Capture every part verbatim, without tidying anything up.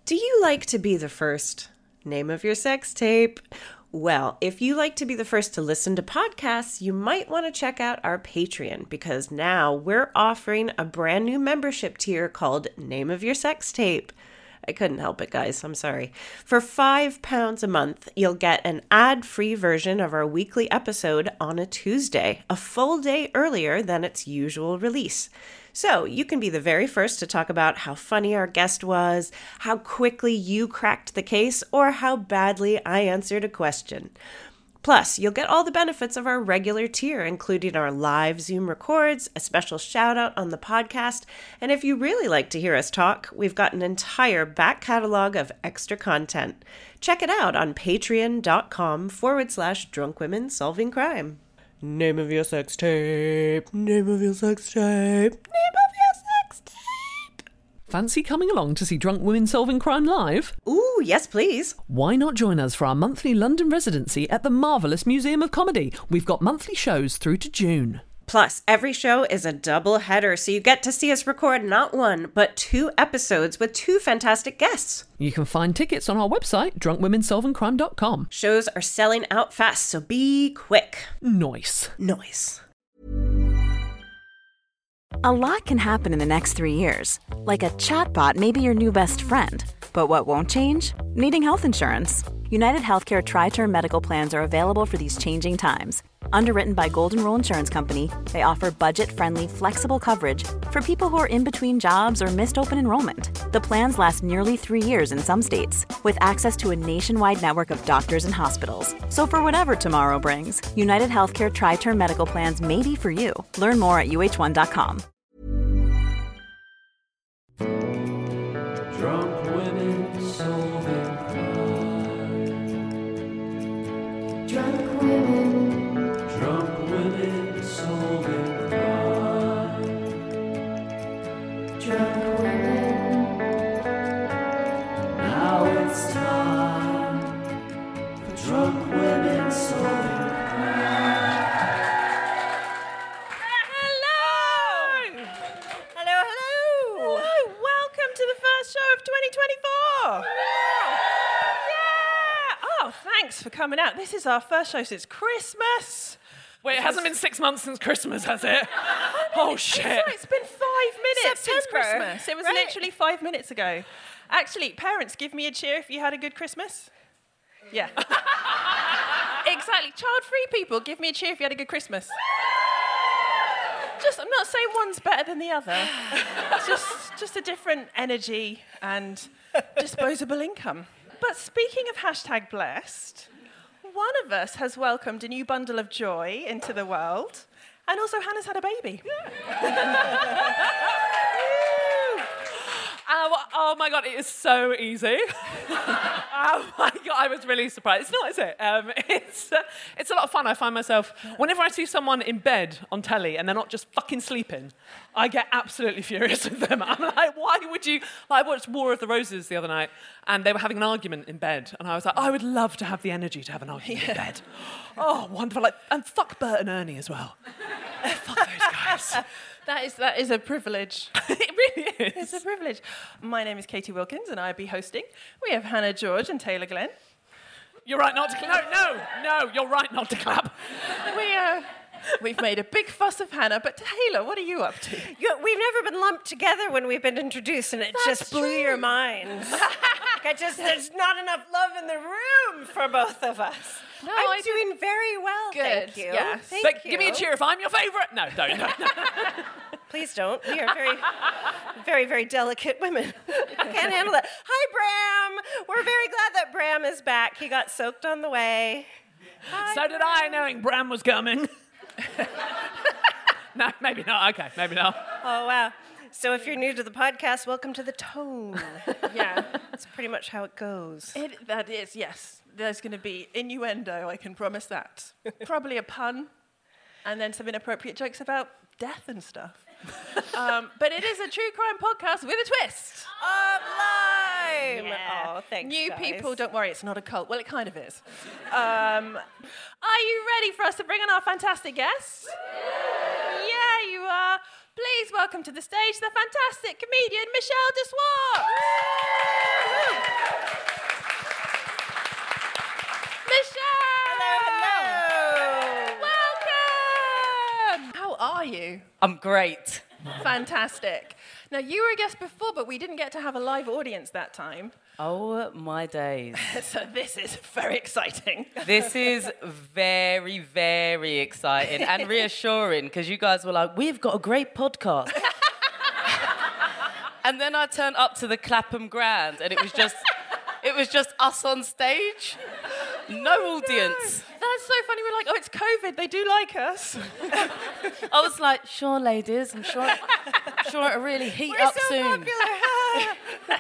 Do you like to be the first? Name of your sex tape. Well, if you like to be the first to listen to podcasts, you might want to check out our Patreon, because now we're offering a brand new membership tier called Name of Your Sex Tape. I couldn't help it, guys. I'm sorry. For five pounds a month, you'll get an ad-free version of our weekly episode on a Tuesday, a full day earlier than its usual release. So you can be the very first to talk about how funny our guest was, how quickly you cracked the case, or how badly I answered a question. Plus, you'll get all the benefits of our regular tier, including our live Zoom records, a special shout out on the podcast, and if you really like to hear us talk, we've got an entire back catalog of extra content. Check it out on patreon.com forward slash drunk women solving crime. Name of your sex tape. Name of your sex tape. Name of your sex tape. Fancy coming along to see Drunk Women Solving Crime live? Ooh, yes, please. Why not join us for our monthly London residency at the Marvellous Museum of Comedy? We've got monthly shows through to June. Plus, every show is a double header, so you get to see us record not one, but two episodes with two fantastic guests. You can find tickets on our website, drunk women solving crime dot com. Shows are selling out fast, so be quick. Nice. Nice. A lot can happen in the next three years. Like a chatbot may be your new best friend. But what won't change? Needing health insurance. United Healthcare Tri-Term Medical Plans are available for these changing times. Underwritten by Golden Rule Insurance Company, they offer budget-friendly, flexible coverage for people who are in between jobs or missed open enrollment. The plans last nearly three years in some states, with access to a nationwide network of doctors and hospitals. So for whatever tomorrow brings, United Healthcare Tri-Term Medical Plans may be for you. Learn more at U H one dot com. Drunk women solving crime. Drunk women, drunk women solving crime. Drunk women, now it's time for drunk women solving crime. Hello! Hello, hello! Hello, welcome to the first show of twenty twenty-four! Yeah! Oh, thanks for coming out. This is our first show since Christmas. Wait, it hasn't been six months since Christmas, has it? Oh, shit. Sorry, it's been five minutes since September. Christmas. It was Right. literally five minutes ago. Actually, parents, give me a cheer if you had a good Christmas. Yeah. Exactly. Child-free people, give me a cheer if you had a good Christmas. Just, I'm not saying one's better than the other. It's just, just a different energy and disposable income. But speaking of hashtag blessed, one of us has welcomed a new bundle of joy into the world, and also Hannah's had a baby. Oh, oh my God, it is so easy. Oh my God, I was really surprised. It's not, is it? Um, it's, uh, it's a lot of fun. I find myself, whenever I see someone in bed on telly and they're not just fucking sleeping, I get absolutely furious with them. I'm like, why would you... Like, I watched War of the Roses the other night, and they were having an argument in bed, and I was like, I would love to have the energy to have an argument yeah. in bed. Oh, wonderful. Like, and fuck Bert and Ernie as well. Fuck those guys. That is, that is a privilege. It really is. It's a privilege. My name is Katie Wilkins, and I'll be hosting. We have Hannah George and Taylor Glenn. You're right not to clap. No, no, no, you're right not to clap. We, uh, we've made a big fuss of Hannah, but Taylor, what are you up to? You, we've never been lumped together when we've been introduced, and it That's just blew true. your minds. I just, there's not enough love in the room for both of us. No, I'm I doing very well, Good, thank you. yes. Thank But you. give me a cheer if I'm your favourite. No, don't. No, no. Please don't. We are very, very, very delicate women. I can't handle that. Hi, Bram. We're very glad that Bram is back. He got soaked on the way. Hi, So did I, knowing Bram was coming. No, maybe not. Okay, maybe not. Oh, wow. So if you're new to the podcast, welcome to The Tone. Yeah. That's pretty much how it goes. It, that is, yes. There's going to be innuendo, I can promise that. Probably a pun, and then some inappropriate jokes about death and stuff. um, but it is a true crime podcast with a twist. Of lime. Yeah. Oh, thanks, New guys. people, don't worry, it's not a cult. Well, it kind of is. Um, are you ready for us to bring on our fantastic guests? Yeah, you are. Please welcome to the stage the fantastic comedian Michelle Dessoir. you? I'm great. Fantastic. Now, you were a guest before, but we didn't get to have a live audience that time. Oh, my days. So this is very exciting. This is very, very exciting and reassuring because you guys were like, we've got a great podcast. And then I turned up to the Clapham Grand and it was just, it was just us on stage. No audience. That's so funny. We're like, oh, it's COVID. They do like us. I was like, sure, ladies, I'm sure, sure it'll really heat We're up so soon. popular.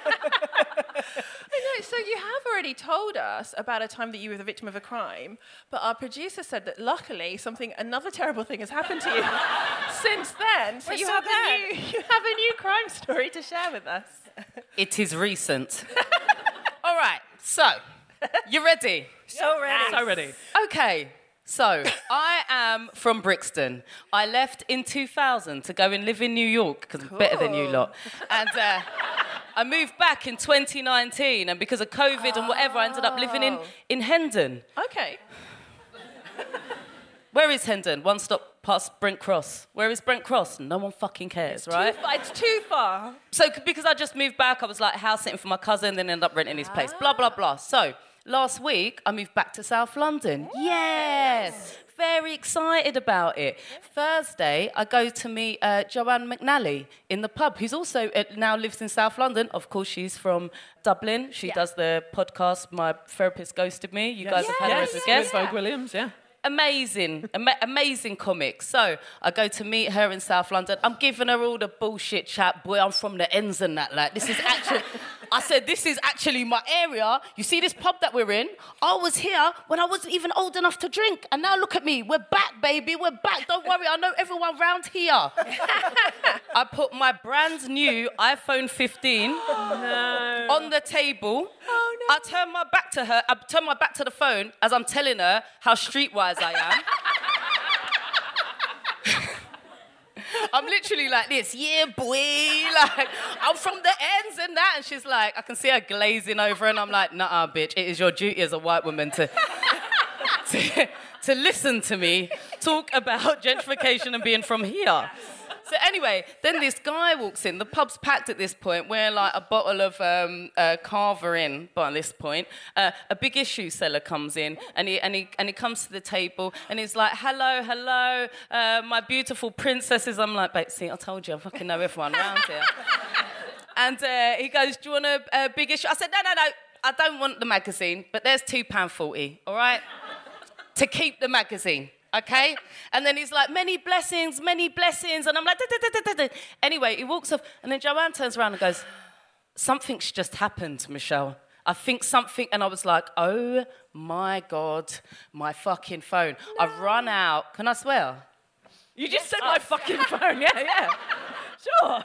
I know. So you have already told us about a time that you were the victim of a crime, but our producer said that luckily something, another terrible thing has happened to you since then. So We're you so have glad. a new, you have a new crime story to share with us. It is recent. All right, so, you ready? So ready. So ready. Okay, so I am from Brixton. I left in two thousand to go and live in New York because I'm better than you lot. And uh, I moved back in twenty nineteen, and because of COVID and whatever, I ended up living in, in Hendon. Okay. Where is Hendon? One stop past Brent Cross. Where is Brent Cross? No one fucking cares, right? Too far, it's too far. So c- because I just moved back, I was like house sitting for my cousin, then ended up renting his place. Blah, blah, blah. So last week, I moved back to South London. Yes. Very excited about it. Thursday, I go to meet uh, Joanne McNally in the pub, who's also uh, now lives in South London. Of course, she's from Dublin. She Yeah. does the podcast, My Therapist Ghosted Me. You guys have had her Yes, as a guest. with Vogue Williams, yeah. Amazing, ama- amazing comic. So I go to meet her in South London. I'm giving her all the bullshit chat. Boy, I'm from the ends and that. Like, this is actually, I said, this is actually my area. You see this pub that we're in? I was here when I wasn't even old enough to drink. And now look at me. We're back, baby. We're back. Don't worry. I know everyone round here. I put my brand new iPhone fifteen on the table. Oh, no. I turn my back to her. I turn my back to the phone as I'm telling her how streetwise I am. I'm literally like this, yeah, boy. Like, I'm from the ends and that. And she's like, I can see her glazing over, and I'm like, nah, bitch. It is your duty as a white woman to, to, to listen to me talk about gentrification and being from here. So anyway, then this guy walks in. The pub's packed at this point. We're like a bottle of um, uh, Carver in by this point. Uh, a big issue seller comes in, and he and he and he comes to the table, and he's like, "Hello, hello, uh, my beautiful princesses." I'm like, "Babe, see, I told you, I fucking know everyone around here." And uh, he goes, "Do you want a, a big issue?" I said, "No, no, no, I don't want the magazine, but there's two pound forty, all right, to keep the magazine." Okay? And then he's like, many blessings, many blessings. And I'm like, da, da, da, da, da. Anyway, he walks off. And then Joanne turns around and goes, something's just happened, Michelle. I think something. And I was like, oh, my God, my fucking phone. No. I've run out. Can I swear? You just said my fucking phone. Yeah, yeah. Sure.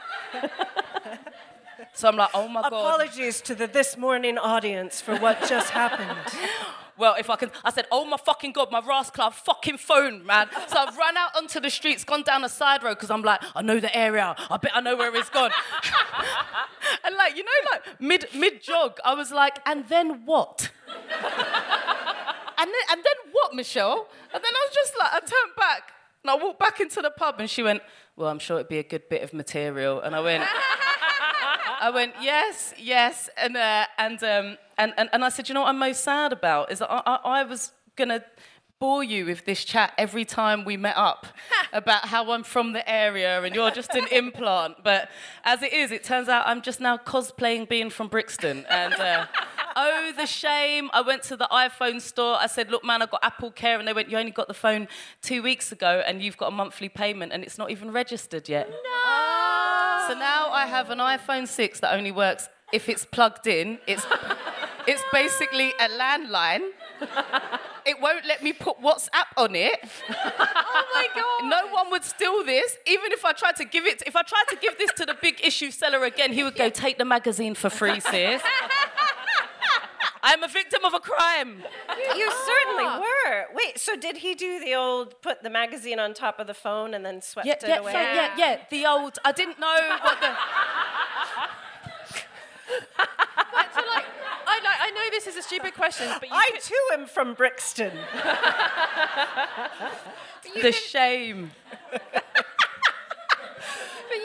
So I'm like, oh, my God. Apologies to the This Morning audience for what just happened. Well, if I can, I said, oh my fucking God, my rascal fucking phone, man. So I've run out onto the streets, gone down a side road, because I'm like, I know the area. I bet I know where it's gone. And like, you know, like mid mid jog, I was like, and then what? and then and then what, Michelle? And then I was just like, I turned back and I walked back into the pub, and she went, well, I'm sure it'd be a good bit of material. And I went, I went, yes, yes, and uh, and um. And, and and I said, you know what I'm most sad about is that I, I, I was going to bore you with this chat every time we met up about how I'm from the area and you're just an implant. But as it is, it turns out I'm just now cosplaying being from Brixton. And uh, oh, the shame. I went to the iPhone store. I said, look, man, I've got Apple Care. And they went, you only got the phone two weeks ago and you've got a monthly payment and it's not even registered yet. No. So now I have an iPhone six that only works if it's plugged in. It's... It's basically a landline. It won't let me put WhatsApp on it. Oh my God. No one would steal this. Even if I tried to give it, if I tried to give this to the big issue seller again, he would go, take the magazine for free, sis. I'm a victim of a crime. You certainly were. Wait, so did he do the old put the magazine on top of the phone and then swept Yeah, it yeah, away? so- yeah, yeah. The old, I didn't know what the... So like, I, like, I know this is a stupid question, but you I could- too am from Brixton. The shame.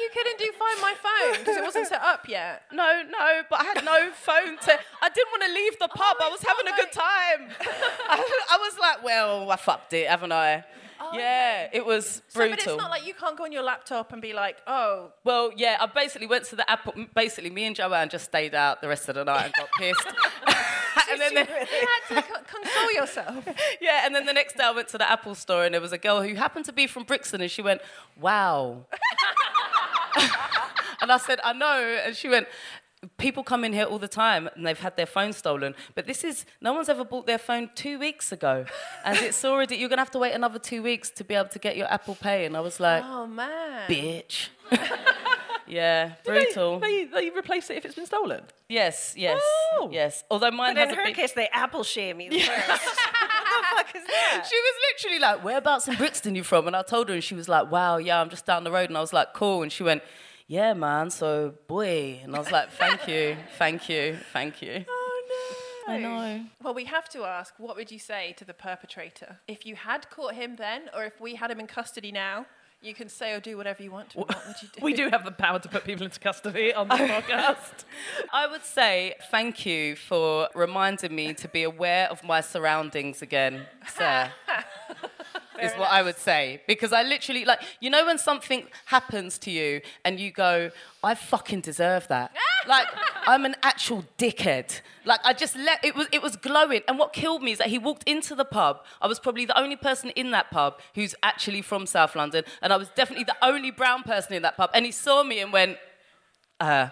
couldn't do Find My Phone because it wasn't set up yet. No, no, but I had no phone to... I didn't want to leave the pub. Oh, I was it's having not a good time. I, I was like, well, I fucked it, haven't I? Oh, yeah, it was So, but brutal. it's not like you can't go on your laptop and be like, oh, Well, yeah, I basically went to the Apple... Basically, me and Joanne just stayed out the rest of the night and got pissed. and then, the, you had to co- console yourself. yeah, and then the next day I went to the Apple store and there was a girl who happened to be from Brixton and she went, wow. And I said, I know. And she went... People come in here all the time and they've had their phone stolen, but this is, no one's ever bought their phone two weeks ago. And it's already, you're going to have to wait another two weeks to be able to get your Apple Pay. And I was like, Oh, man. bitch. Yeah, brutal. They, they replace it if it's been stolen. Yes, yes, Oh. yes. Although mine But in hasn't her been... case, they apple shame you first. What the fuck is that? She was literally like, whereabouts in Brixton you from? And I told her and she was like, wow, yeah, I'm just down the road. And I was like, cool. And she went, yeah, man, so boy. And I was like, thank you, thank you, thank you. Oh, no. I know. Well, we have to ask, what would you say to the perpetrator? If you had caught him then, or if we had him in custody now, you can say or do whatever you want to him. What would you do? We do have the power to put people into custody on this podcast. I would say thank you for reminding me to be aware of my surroundings again, sir. Is what I would say. Because I literally, like, you know when something happens to you and you go, I fucking deserve that. Like, I'm an actual dickhead. Like, I just let, it was, it was glowing. And what killed me is that he walked into the pub. I was probably the only person in that pub who's actually from South London. And I was definitely the only brown person in that pub. And he saw me and went, uh.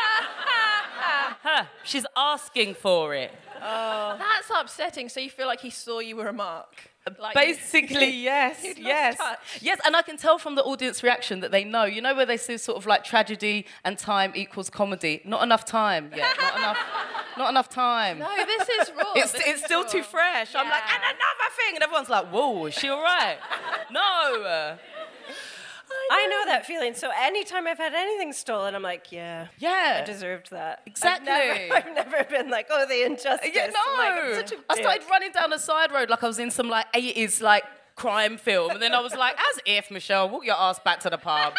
Huh, she's asking for it. That's upsetting. So you feel like he saw you were a mark. Like Basically, you- yes, you'd lost yes. touch. Yes, and I can tell from the audience reaction that they know. You know where they say sort of like tragedy and time equals comedy? Not enough time yet. Not enough, not enough time. No, this is raw. It's, This it's is still raw. too fresh. I'm like, Yeah. and another thing. And everyone's like, whoa, is she all right? No. I know that feeling. So anytime I've had anything stolen, I'm like, yeah, Yeah. I deserved that. Exactly. I've never, I've never been like, oh, the injustice. Yeah, no. I'm like, I'm such a I dick. started running down the side road like I was in some like eighties like crime film, and then I was like, as if, Michelle, walk your ass back to the pub.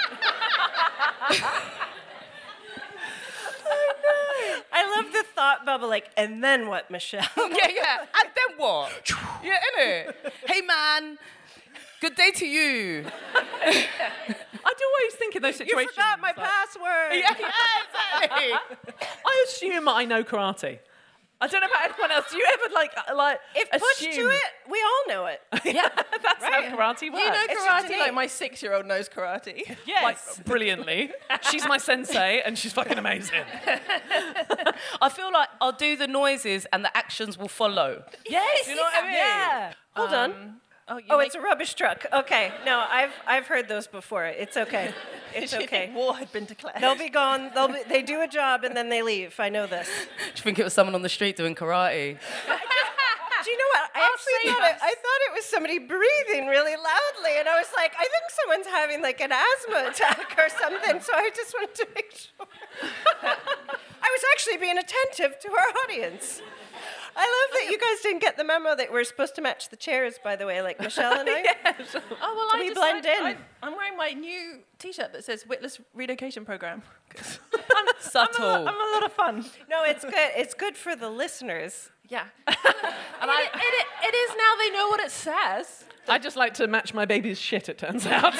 I love the thought bubble, like, and then what, Michelle? Yeah, yeah. And then what? Yeah, innit? Hey, man. Good day to you. I do always think in those You situations. forgot my like, password. Yeah, yeah, exactly. I assume I know karate. I don't know about anyone else. Do you ever like uh, like If pushed to assume- it, we all know it. Yeah, that's how karate works. You know It's just karate innate. like my six-year-old knows karate. Yes, Like, brilliantly. She's my sensei, and she's fucking amazing. I feel like I'll do the noises and the actions will follow. Yes. You know what I mean? Yeah. Hold on. oh, you Oh, make- it's a rubbish truck. Okay. No, I've I've heard those before. It's okay. It's Did you okay. think war had been declared? They'll be gone. They'll be, they do a job and then they leave. I know this. Do you think it was someone on the street doing karate? Do you know what? I actually thought it, I thought it was somebody breathing really loudly, and I was like, I think someone's having like an asthma attack or something. So I just wanted to make sure. I was actually being attentive to our audience. I love that you guys didn't get the memo that we're supposed to match the chairs, by the way, like Michelle and I. Oh, well, I we just blend like- in. I, I'm wearing my new T-shirt that says Witless Relocation Program. Subtle. I'm a little fun. No, it's good. It's good for the listeners. Yeah. and I, it, it, it is now. They know what it says. I just like to match my baby's shit, it turns out.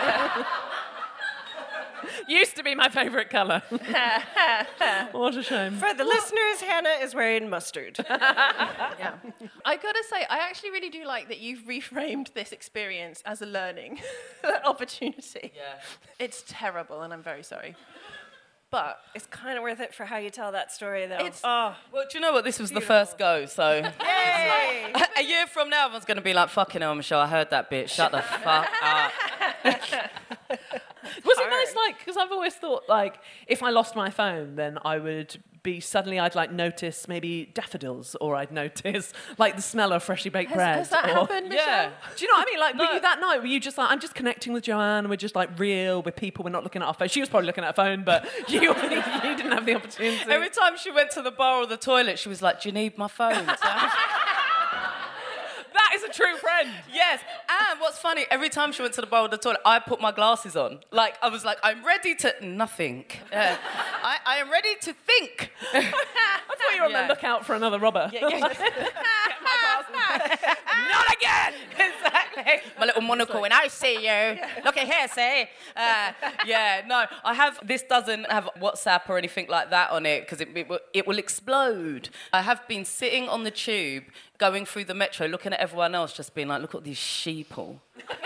Used to be my favourite colour. What a shame. For the listeners, Hannah is wearing mustard. Yeah. I gotta say, I actually really do like that you've reframed this experience as a learning opportunity. Yeah. It's terrible, and I'm very sorry. But It's kind of worth it for how you tell that story, though. It's- oh, Well, do you know what? This was the first go, so... yay! A year from now, everyone's going to be like, fucking hell, Michelle, I heard that bit. Shut the fuck up. Was it nice, like, because I've always thought, like, if I lost my phone, then I would be, suddenly I'd, like, notice maybe daffodils, or I'd notice, like, the smell of freshly baked has, bread. has that or, happened, Michelle? Yeah. Do you know what I mean? Like, were No. you that night? Were you just like, I'm just connecting with Joanne, we're just, like, real with people, we're not looking at our phone. She was probably looking at her phone, but you, you didn't have the opportunity. Every time she went to the bar or the toilet, she was like, do you need my phone? That is a true friend. Yes, and what's funny, every time she went to the bar or the toilet, I put my glasses on. Like, I was like, I'm ready to... Nothing. Uh, I, I am ready to think. I thought you were on Yeah. the lookout for another rubber. Yeah, yeah. Get my glasses. Not again! Exactly. My little monocle, and I see you. Look at here, see? Uh, yeah, no, I have... This doesn't have WhatsApp or anything like that on it, because it, it, will, it will explode. I have been sitting on the tube, going through the metro, looking at everyone else, just being like, look at these sheeple.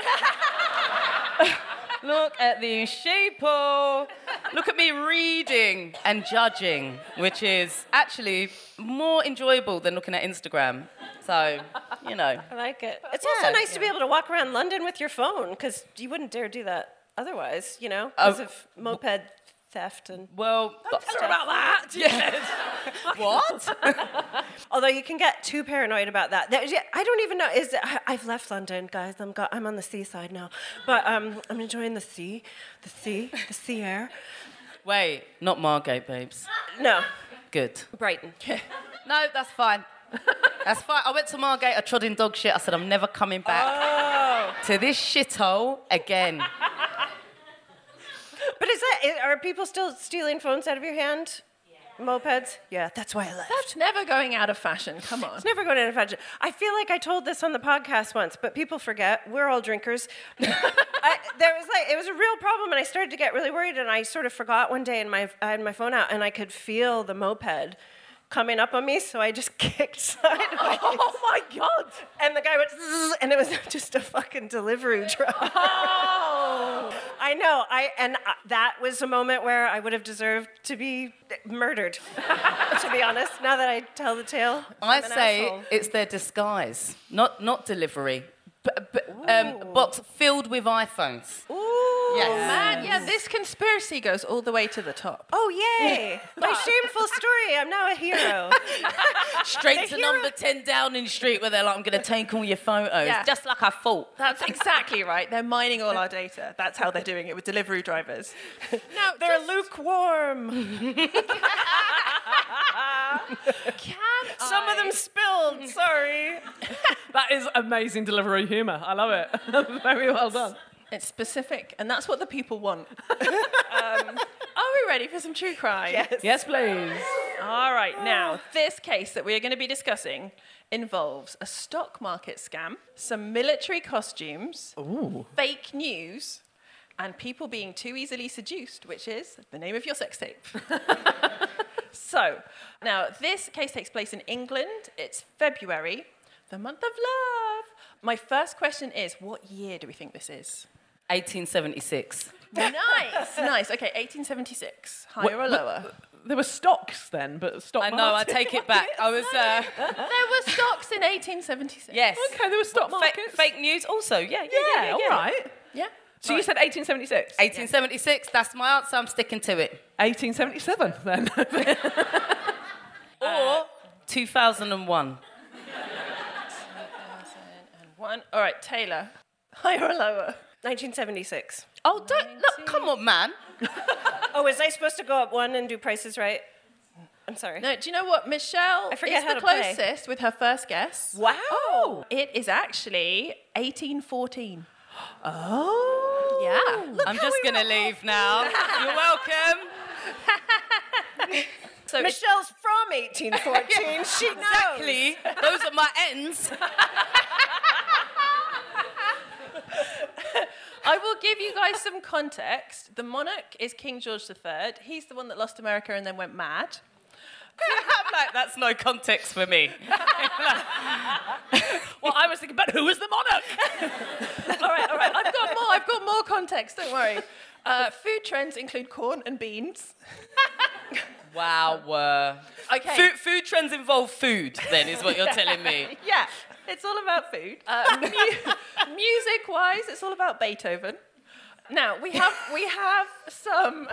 Look at these sheeple. Look at me reading and judging, which is actually more enjoyable than looking at Instagram. So, you know. I like it. It's Yeah. also nice to be able to walk around London with your phone, because you wouldn't dare do that otherwise, you know, because Oh. of moped theft and... Well, Tell her about that. yes. What? Although you can get too paranoid about that. There- yeah, I don't even know. Is it, I, I've left London, guys. I'm go, I'm on the seaside now, but um, I'm enjoying the sea, the sea, the sea air. Wait, not Margate, babes. No, Good. Brighton. No, that's fine. That's fine. I went to Margate, I trod in dog shit. I said, I'm never coming back Oh. to this shithole again. But is that? Is, are people still stealing phones out of your hand? Yeah. Mopeds? Yeah, that's why I left. That's never going out of fashion. Come on. It's never going to fashion. I feel like I told this on the podcast once, but people forget. We're all drinkers. I, there was like it was a real problem, and I started to get really worried. And I sort of forgot one day, and my I had my phone out, and I could feel the moped coming up on me, so I just kicked sideways. Oh my God! And the guy went, zzz, and it was just a fucking delivery truck. Oh! I know. I and uh, that was a moment where I would have deserved to be murdered. To be honest, now that I tell the tale, I I'm an say asshole. it's their disguise, not not delivery. B- b- um, box filled with iPhones. Ooh, Yes. Man, yeah, this conspiracy goes all the way to the top. Oh yay! My shameful story. I'm now a hero. Straight to number ten Downing Street where they're like, I'm going to take all your photos. Yeah. Just like I thought. That's exactly right. They're mining all our data. That's how they're doing it with delivery drivers. Now, They're just- lukewarm. Can Some of them spilled. Sorry. That is amazing delivery humour. I love it. Very well done. It's specific, and that's what the people want. um, are we ready for some true crime? Yes. Yes, please. All right, now, this case that we are going to be discussing involves a stock market scam, some military costumes, Ooh. fake news, and people being too easily seduced, which is the name of your sex tape. So, now, this case takes place in England. It's February, the month of love. My first question is, what year do we think this is? eighteen seventy-six. Nice, nice. Okay, eighteen seventy-six. Higher Wait, or but- lower? There were stocks then, but stock I know, I market. take it back. I was, uh, There were stocks in eighteen seventy-six. yes. Okay, there were stock Fa- markets. fake news also, yeah, yeah, Yeah, yeah, yeah. all right. Yeah. So you said eighteen seventy-six? eighteen seventy-six, that's my answer, I'm sticking to it. eighteen seventy-seven then. Or two thousand one. One. All right, Taylor. Higher or lower? nineteen seventy-six. Oh, don't, look, come on, man. Oh, was I supposed to go up one and do prices right? I'm sorry. No, do you know what? Michelle I forget is how the to play. closest with her first guess. Wow. It is actually eighteen fourteen. Oh. Yeah. I'm just going to leave now. You're welcome. So it- Michelle's from eighteen fourteen. She knows. Exactly. Those are my ends. I will give you guys some context. The monarch is King George the Third. He's the one that lost America and then went mad. I'm like, that's no context for me. Well, I was thinking, but who was the monarch? all right, all right. I've got more. I've got more context. Don't worry. Uh, food trends include corn and beans. Wow. Uh, Okay. food, food trends involve food, then, is what you're telling me. Yeah, it's all about food. Uh, mu- music-wise, it's all about Beethoven. Now we have we have some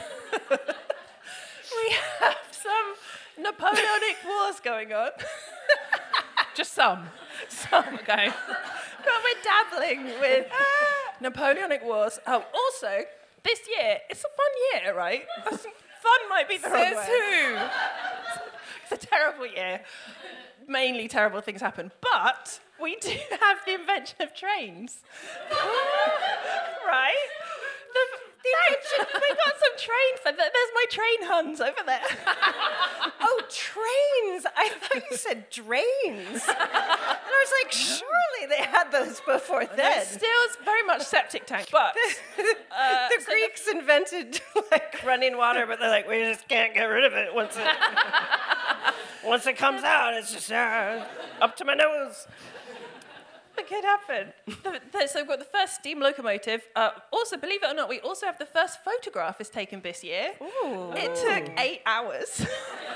we have some Napoleonic Wars going on. Just some. Some, Okay. but we're dabbling with Napoleonic Wars. Oh, also this year it's a fun year, right? Fun might be the wrong Says word. who? a terrible year. Mainly terrible things happen. But we do have the invention of trains. Right? The, the invention, we got some train for that. There's my train Huns over there. Oh, trains. I thought you said drains. And I was like, surely they had those before then. It's still it's very much septic tank. But uh, the so Greeks invented like running water, but they're like, we just can't get rid of it once it once it comes out. It's just uh, up to my nose. It could happen. The, the, so we've got the first steam locomotive. Uh, also, believe it or not, we also have the first photograph is taken this year. Ooh. It took eight hours.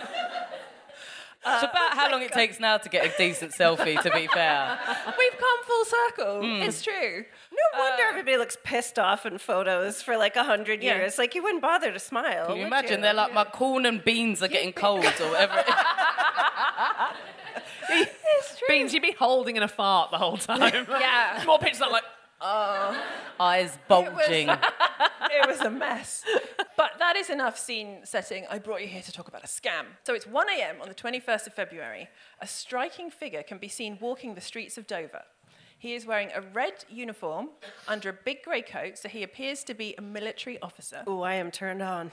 It's about how long it takes now to get a decent selfie, to be fair. We've come full circle. It's true. No wonder everybody looks pissed off in photos for like a hundred Yeah. years. Like you wouldn't bother to smile. Can you would imagine? you? They're like, my corn and beans are getting cold or whatever. It's true. Beans, you'd be holding in a fart the whole time. Yeah. More pictures like, Eyes bulging. It was a mess. But that is enough scene setting. I brought you here to talk about a scam. So it's one a.m. on the twenty-first of February. A striking figure can be seen walking the streets of Dover. He is wearing a red uniform under a big grey coat, so he appears to be a military officer. Ooh, I am turned on.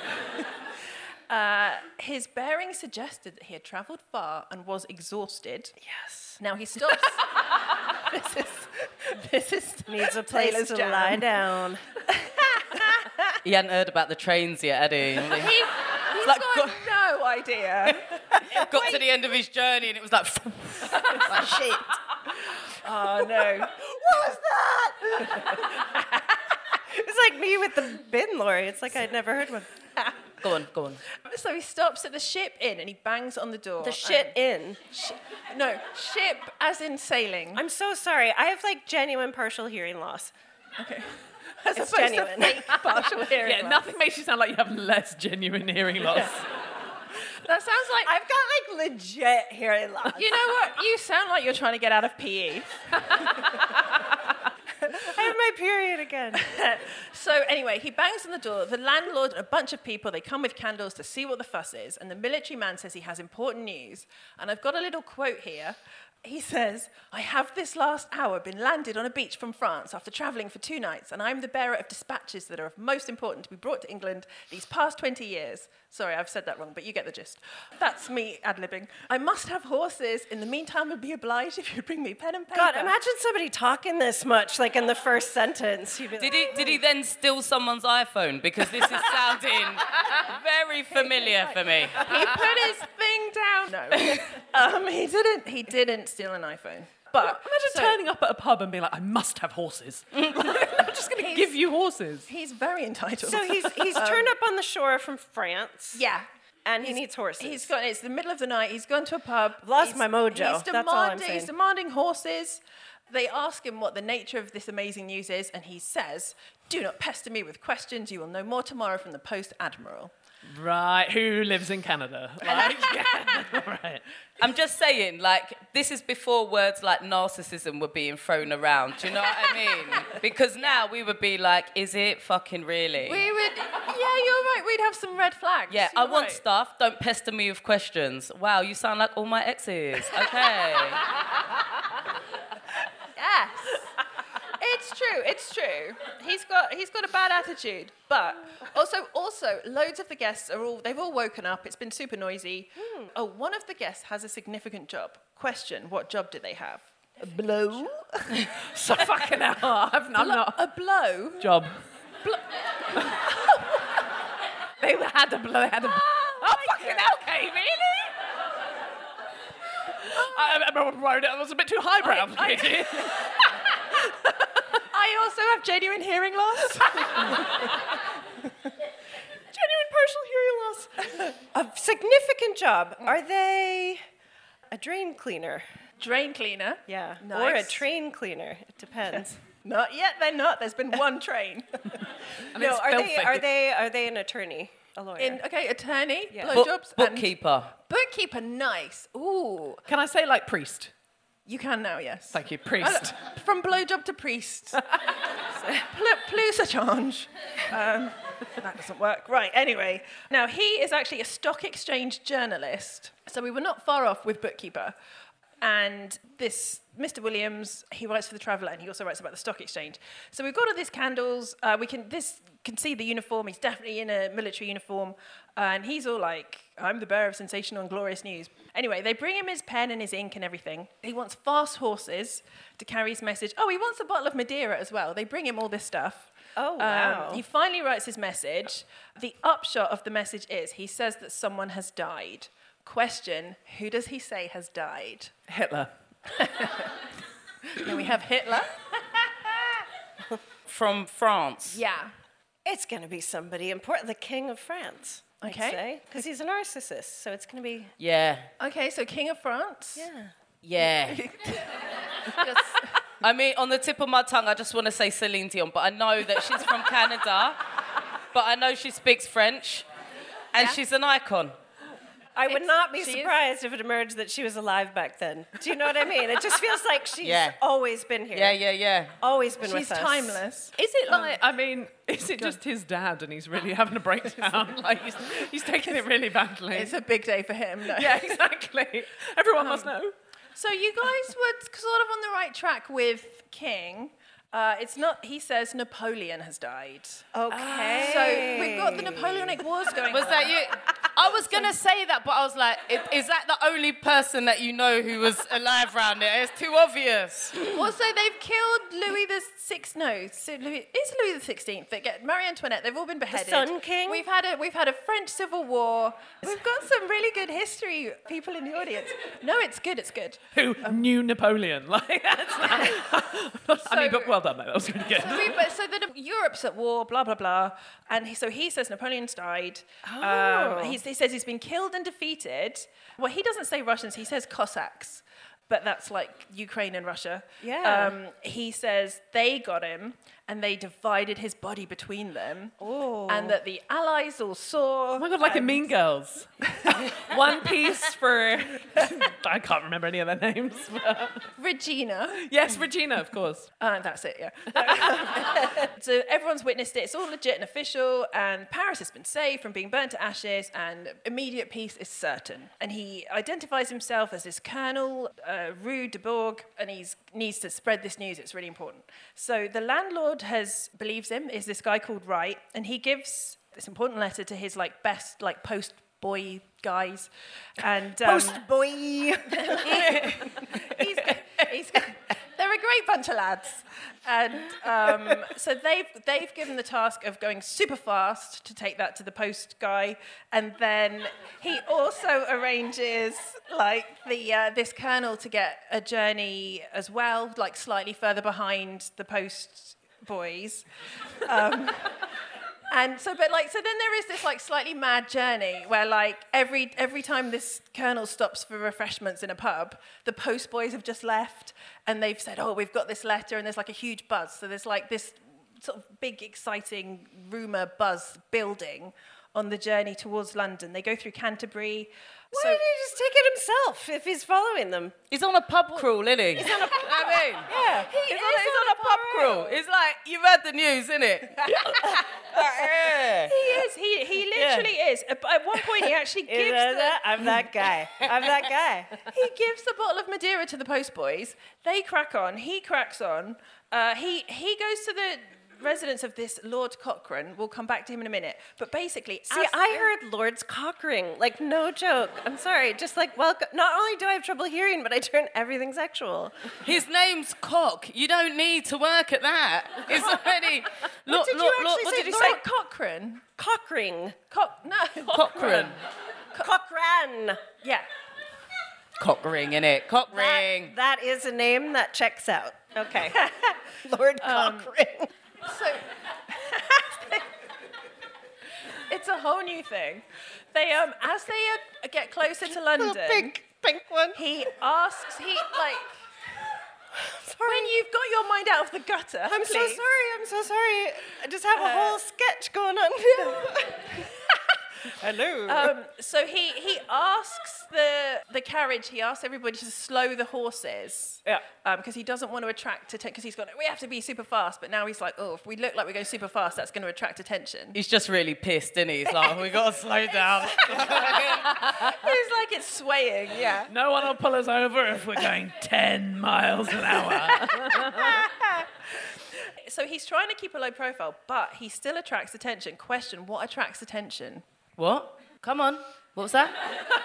Uh, his bearing suggested that he had travelled far and was exhausted. Yes. Now he stops. this is this is Needs a place Taylor's to jam. lie down. He hadn't heard about the trains yet, had he? He, he's Like, got go- no idea. Got to the end of his journey and it was like, Oh, shit. Oh no. What was that? It's like me with the bin lorry. It's like I'd never heard one. go on, go on. So he stops at the ship inn and he bangs on the door. The shit in. and- No, ship as in sailing. I'm so sorry. I have like genuine partial hearing loss. Okay. As It's opposed genuine. to fake partial hearing yeah, loss. nothing makes you sound like you have less genuine hearing loss. That sounds like I've got like legit hearing loss. You know what? You sound like you're trying to get out of P E. I have my period again. So anyway, he bangs on the door. The landlord and a bunch of people, they come with candles to see what the fuss is. And the military man says he has important news. And I've got a little quote here. He says, I have this last hour been landed on a beach from France after travelling for two nights, and I'm the bearer of dispatches that are of most important to be brought to England these past twenty years. Sorry, I've said that wrong, but you get the gist. That's me ad-libbing. I must have horses. In the meantime, I'd be obliged if you'd bring me pen and paper. God, imagine somebody talking this much, like in the first sentence. You'd be Did like, he, did he then steal someone's iPhone? Because this is sounding very familiar for me. He put his thing down. No, um, he didn't. He didn't steal an iPhone. But Imagine so turning up at a pub and being like, I must have horses. I'm just going to He's- give you horses. he's very entitled. So he's he's turned up on the shore from France. yeah. And he needs horses. He's got. It's the middle of the night. He's gone to a pub. Lost He's- my mojo. He's That's all I'm demanding. saying. He's demanding horses. They ask him what the nature of this amazing news is, and he says, "Do not pester me with questions. You will know more tomorrow from the Post Admiral." Right, who lives in Canada? Like, yeah, right. I'm just saying, like, this is before words like narcissism were being thrown around. Do you know what I mean? Because now we would be like, is it fucking really? We would. Yeah, you're right. We'd have some red flags. yeah, I You're want right. stuff. Don't pester me with questions. Wow, you sound like all my exes. Okay. Yes. It's true. It's true. He's got he's got a bad attitude, but also also loads of the guests are all they've all woken up. It's been super noisy. Oh, one of the guests has a significant job. Question: what job do they have? A blow. So fucking hell, I've, I'm not. A blow. Job. they had a blow. They had a. Oh, fucking hell, Kay, really? I, I, I worried it was a bit too highbrow. for me. I also have genuine hearing loss. genuine partial hearing loss. A significant job. Are they a drain cleaner? Drain cleaner. Yeah. Or a Nice. train cleaner. It depends. Not yet. They're not. There's been one train. And no, it's are they filthy. are they are they an attorney? A lawyer. In okay, attorney, Yeah. Book- blowjobs, and bookkeeper. bookkeeper. Nice. Ooh, Can I say like priest? you can now. Yes. Thank you, priest. From blowjob to priest. Pl- plus a change. Um, That doesn't work. Right, anyway. Now, he is actually a stock exchange journalist. So we were not far off with Bookkeeper. And this Mister Williams, he writes for The Traveller, and he also writes about the stock exchange. So we've got all these candles. Uh, we can this can see the uniform. He's definitely in a military uniform. And he's all like, I'm the bearer of sensational and glorious news. Anyway, they bring him his pen and his ink and everything. He wants fast horses to carry his message. Oh, he wants a bottle of Madeira as well. They bring him all this stuff. Oh, wow. Um, he finally writes his message. The upshot of the message is he says that someone has died. Question, who does he say has died? Hitler. Then we have Hitler. From France. Yeah. It's going to be somebody important, the King of France, Okay. I'd say, because he's a narcissist, so it's going to be... Yeah. Okay, so King of France. Yeah. Yeah. Just- I mean, on the tip of my tongue, I just want to say Celine Dion, but I know that she's from Canada, but I know she speaks French, and she's an icon. I would It's- not be she is- surprised if it emerged that she was alive back then. Do you know what I mean? It just feels like she's Yeah. always been here. Yeah, yeah, yeah. Always been She's with us. timeless. Is it like, I mean, is it just his dad and he's really having a breakdown? Like, he's, he's taking it really badly. It's a big day for him. No. Yeah, exactly. Everyone must know. So you guys were sort of on the right track with King. Uh, it's not, he says Napoleon has died. Okay. So we've got the Napoleonic Wars going Was on. that you? I was going to say that, but I was like, is, is that the only person that you know who was alive around it? It's too obvious. Also, they've killed Louis the Sixth. No, so Louis, it's Louis the Sixteenth. They get Marie Antoinette. They've all been beheaded. Sun King? We've had a we've had a French Civil War. We've got some really good history people in the audience. No, it's good. It's good. Who knew Napoleon? Like, that's not, I mean, but well done, mate. That was really good. So, we, but, so the, Europe's at war, blah, blah, blah. And he, so he says Napoleon's died. Oh. Um, he's, he says he's been killed and defeated. Well, he doesn't say Russians, he says Cossacks. But that's like Ukraine and Russia. Yeah. Um, he says they got him and they divided his body between them. Oh. And that the Allies all saw. Oh my God, like in and- Mean Girls. One piece for... I can't remember any of their names. But... Regina. Yes, Regina, of course. Uh, that's it, yeah. So everyone's witnessed it. It's all legit and official, and Paris has been saved from being burnt to ashes, and immediate peace is certain. And he identifies himself as this Colonel uh, Rue de Bourg, and he needs to spread this news. It's really important. So the landlord has believes him is this guy called Wright, and he gives this important letter to his like best like post boy guys, and um, Post boy. he's, he's, they're a great bunch of lads, and um, so they've they've given the task of going super fast to take that to the post guy, and then he also arranges like the uh, this colonel to get a journey as well, like slightly further behind the post boys. Um, And so, but like, so then there is this like slightly mad journey where like every every time this colonel stops for refreshments in a pub, the post boys have just left and they've said, oh, we've got this letter, and there's like a huge buzz. So there's like this sort of big, exciting rumor buzz building on the journey towards London. They go through Canterbury. Why So- did he just take it himself if he's following them? He's on a pub crawl, isn't he? He's on a pub I mean, Yeah. he's, on, he's on a pub crawl. It's like, you've heard the news, innit? Yeah. He is. He he literally is. At at one point, he actually gives the, I'm that guy. I'm that guy. he gives the bottle of Madeira to the post boys. They crack on. He cracks on. Uh, he he goes to the residence of this Lord Cochrane. We'll come back to him in a minute. But basically, See, as- I heard Lord's cockring. Like, no joke. I'm sorry. Just like, welcome. Not only do I have trouble hearing, but I turn everything sexual. His name's Cock. You don't need to work at that. It's already... Look, did look, you look, actually what say? did you Lord say? Cochrane. Cockring. Cock. No. Cochrane. Cochran. Yeah. Cockring, innit? Cockring. That, that is a name that checks out. Okay. Lord Cockring. So it's a whole new thing. They um as they uh, get closer to London, Little pink, pink one. he asks he like when you've got your mind out of the gutter. I'm so please. sorry. I'm so sorry. I just have a Uh, whole sketch going on. Hello. Um, so he, he asks the the carriage, he asks everybody to slow the horses. Yeah. Because he doesn't want to attract attention, because he's gone, we have to be super fast. But now he's like, oh, if we look like we're going super fast, that's going to attract attention. He's just really pissed, isn't he? He's like, we got to slow down. He's like, it's swaying, yeah. No one will pull us over if we're going ten miles an hour. So he's trying to keep a low profile, but he still attracts attention. Question, what attracts attention? What? Come on. What was that?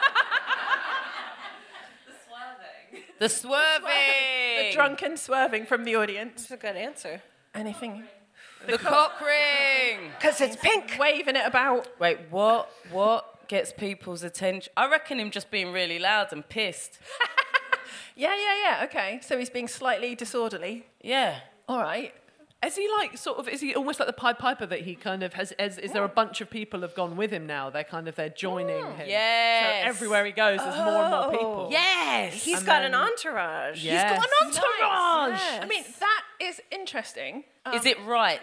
The swerving. The drunken swerving from the audience. That's a good answer. Anything? The, the cock ring. Because it's pink. Waving it about. Wait, what? What gets people's attention? I reckon him just being really loud and pissed. Yeah, yeah, yeah. Okay. So he's being slightly disorderly. Yeah. All right. Is he like sort of? Is he almost like the Pied Piper that he kind of has? Is, is there a bunch of people have gone with him now? They're kind of they're joining him. Yes. So everywhere he goes, there's more and more people. Yes. He's And got then- an entourage. Yes. He's got an entourage. Yes. I mean, that is interesting. Um, Is it right?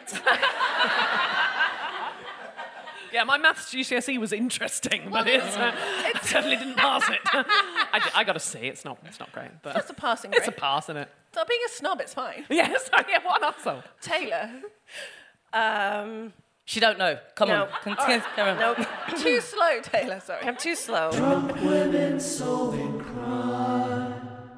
Yeah, my maths G C S E was interesting, but it's, uh, it certainly didn't pass it. I, d- I got a C. It's not. It's not great, but That's a passing it's a grade. pass, isn't it? Stop being a snob, it's fine. Yes. Yeah. What an asshole. Taylor. Um, She don't know. Come No. on. Continue. Carry on. nope. Too slow, Taylor, sorry. I'm too slow. Drunk women solving crime.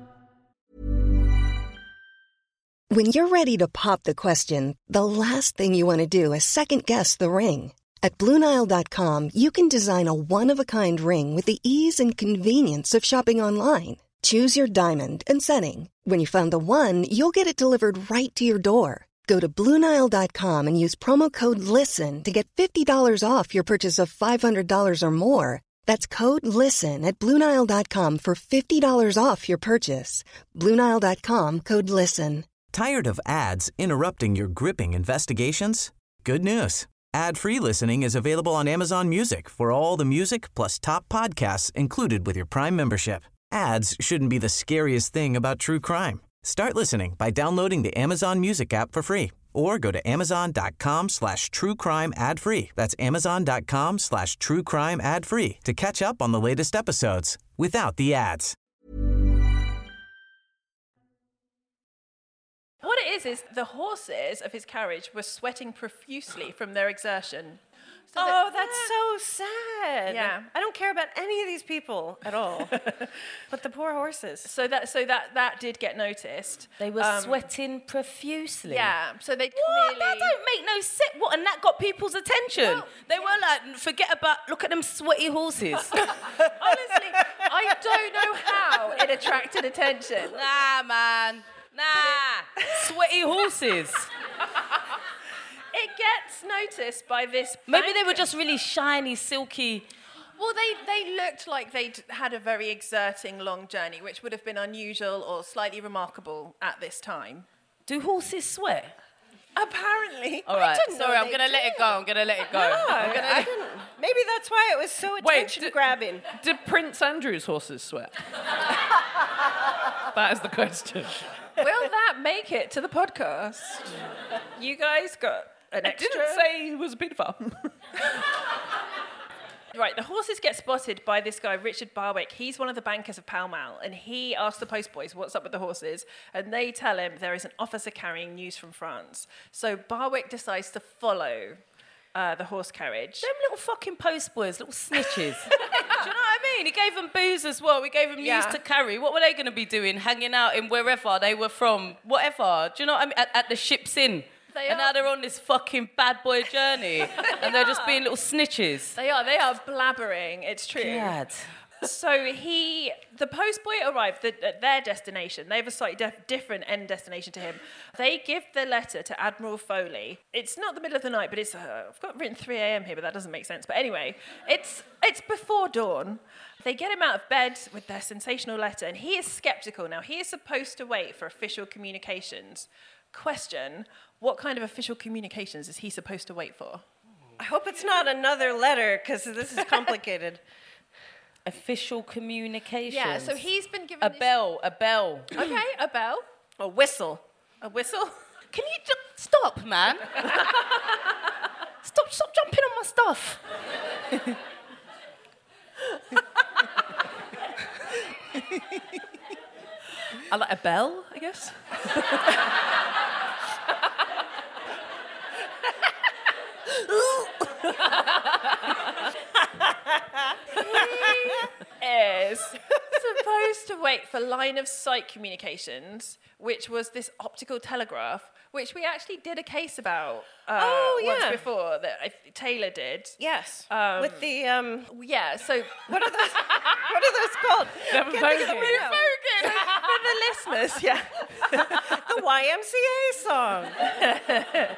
When you're ready to pop the question, the last thing you want to do is second-guess the ring. At Blue Nile dot com, you can design a one-of-a-kind ring with the ease and convenience of shopping online. Choose your diamond and setting. When you find the one, you'll get it delivered right to your door. Go to Blue Nile dot com and use promo code LISTEN to get fifty dollars off your purchase of five hundred dollars or more. That's code LISTEN at Blue Nile dot com for fifty dollars off your purchase. Blue Nile dot com, code LISTEN. Tired of ads interrupting your gripping investigations? Good news. Ad-free listening is available on Amazon Music for all the music plus top podcasts included with your Prime membership. Ads shouldn't be the scariest thing about true crime. Start listening by downloading the Amazon Music app for free or go to amazon.com slash true crime ad free. That's amazon.com slash true crime ad free to catch up on the latest episodes without the ads. What it is, is the horses of his carriage were sweating profusely from their exertion. So Oh, that- that's so sad. Yeah. I don't care about any of these people at all. But the poor horses. So that so that that did get noticed. They were Um, sweating profusely. Yeah. So they What? clearly. That don't make no sense. What? And that got people's attention. Well, they were like, forget about, look at them sweaty horses. Honestly, I don't know how it attracted attention. Nah, man. Nah. Sweaty horses. It gets noticed by this. Maybe they were banker. just really shiny, silky. Well, they, they looked like they'd had a very exerting long journey, which would have been unusual or slightly remarkable at this time. Do horses sweat? Apparently. All right. didn't know Sorry, I'm they going to let it go. I'm going to let it go. I'm gonna I let- didn't. Maybe that's why it was so Wait, attention d- grabbing. Did Prince Andrew's horses sweat? That is the question. Will that make it to the podcast? You guys got an I extra. didn't say he was a paedophile. Right, the horses get spotted by this guy, Richard Barwick. He's one of the bankers of Pall Mall, and he asks the postboys, what's up with the horses? And they tell him there is an officer carrying news from France. So Barwick decides to follow uh, the horse carriage. Them little fucking postboys, little snitches. Do you know what I mean? He gave them booze as well. We gave them news Yeah. to carry. What were they going to be doing? Hanging out in wherever they were from, whatever. Do you know what I mean? At, at the ship's inn. They and are- now they're on this fucking bad boy journey. And they're just being little snitches. They are, they are blabbering, it's true. God. So he, the postboy arrived at, at their destination. They have a slightly def- different end destination to him. They give the letter to Admiral Foley. It's not the middle of the night, but it's, uh, I've got written three a.m. here, but that doesn't make sense. But anyway, it's it's before dawn. They get him out of bed with their sensational letter, and he is skeptical. Now, he is supposed to wait for official communications. Question, what kind of official communications is he supposed to wait for? I hope it's not another letter, because this is complicated. Official communications. Yeah, so he's been given A this- bell, a bell. Okay, a bell. A whistle. A whistle. Can you just stop, man? stop, stop jumping on my stuff. I like a bell, I guess. Is supposed to wait for line of sight communications, which was this optical telegraph, which we actually did a case about uh, Oh, once yeah. before that I, Taylor did. Yes. Um, With the um, Yeah, so what are those? What are those called? Never Can't think of the voguing. word now. for the listeners, yeah. The Y M C A song.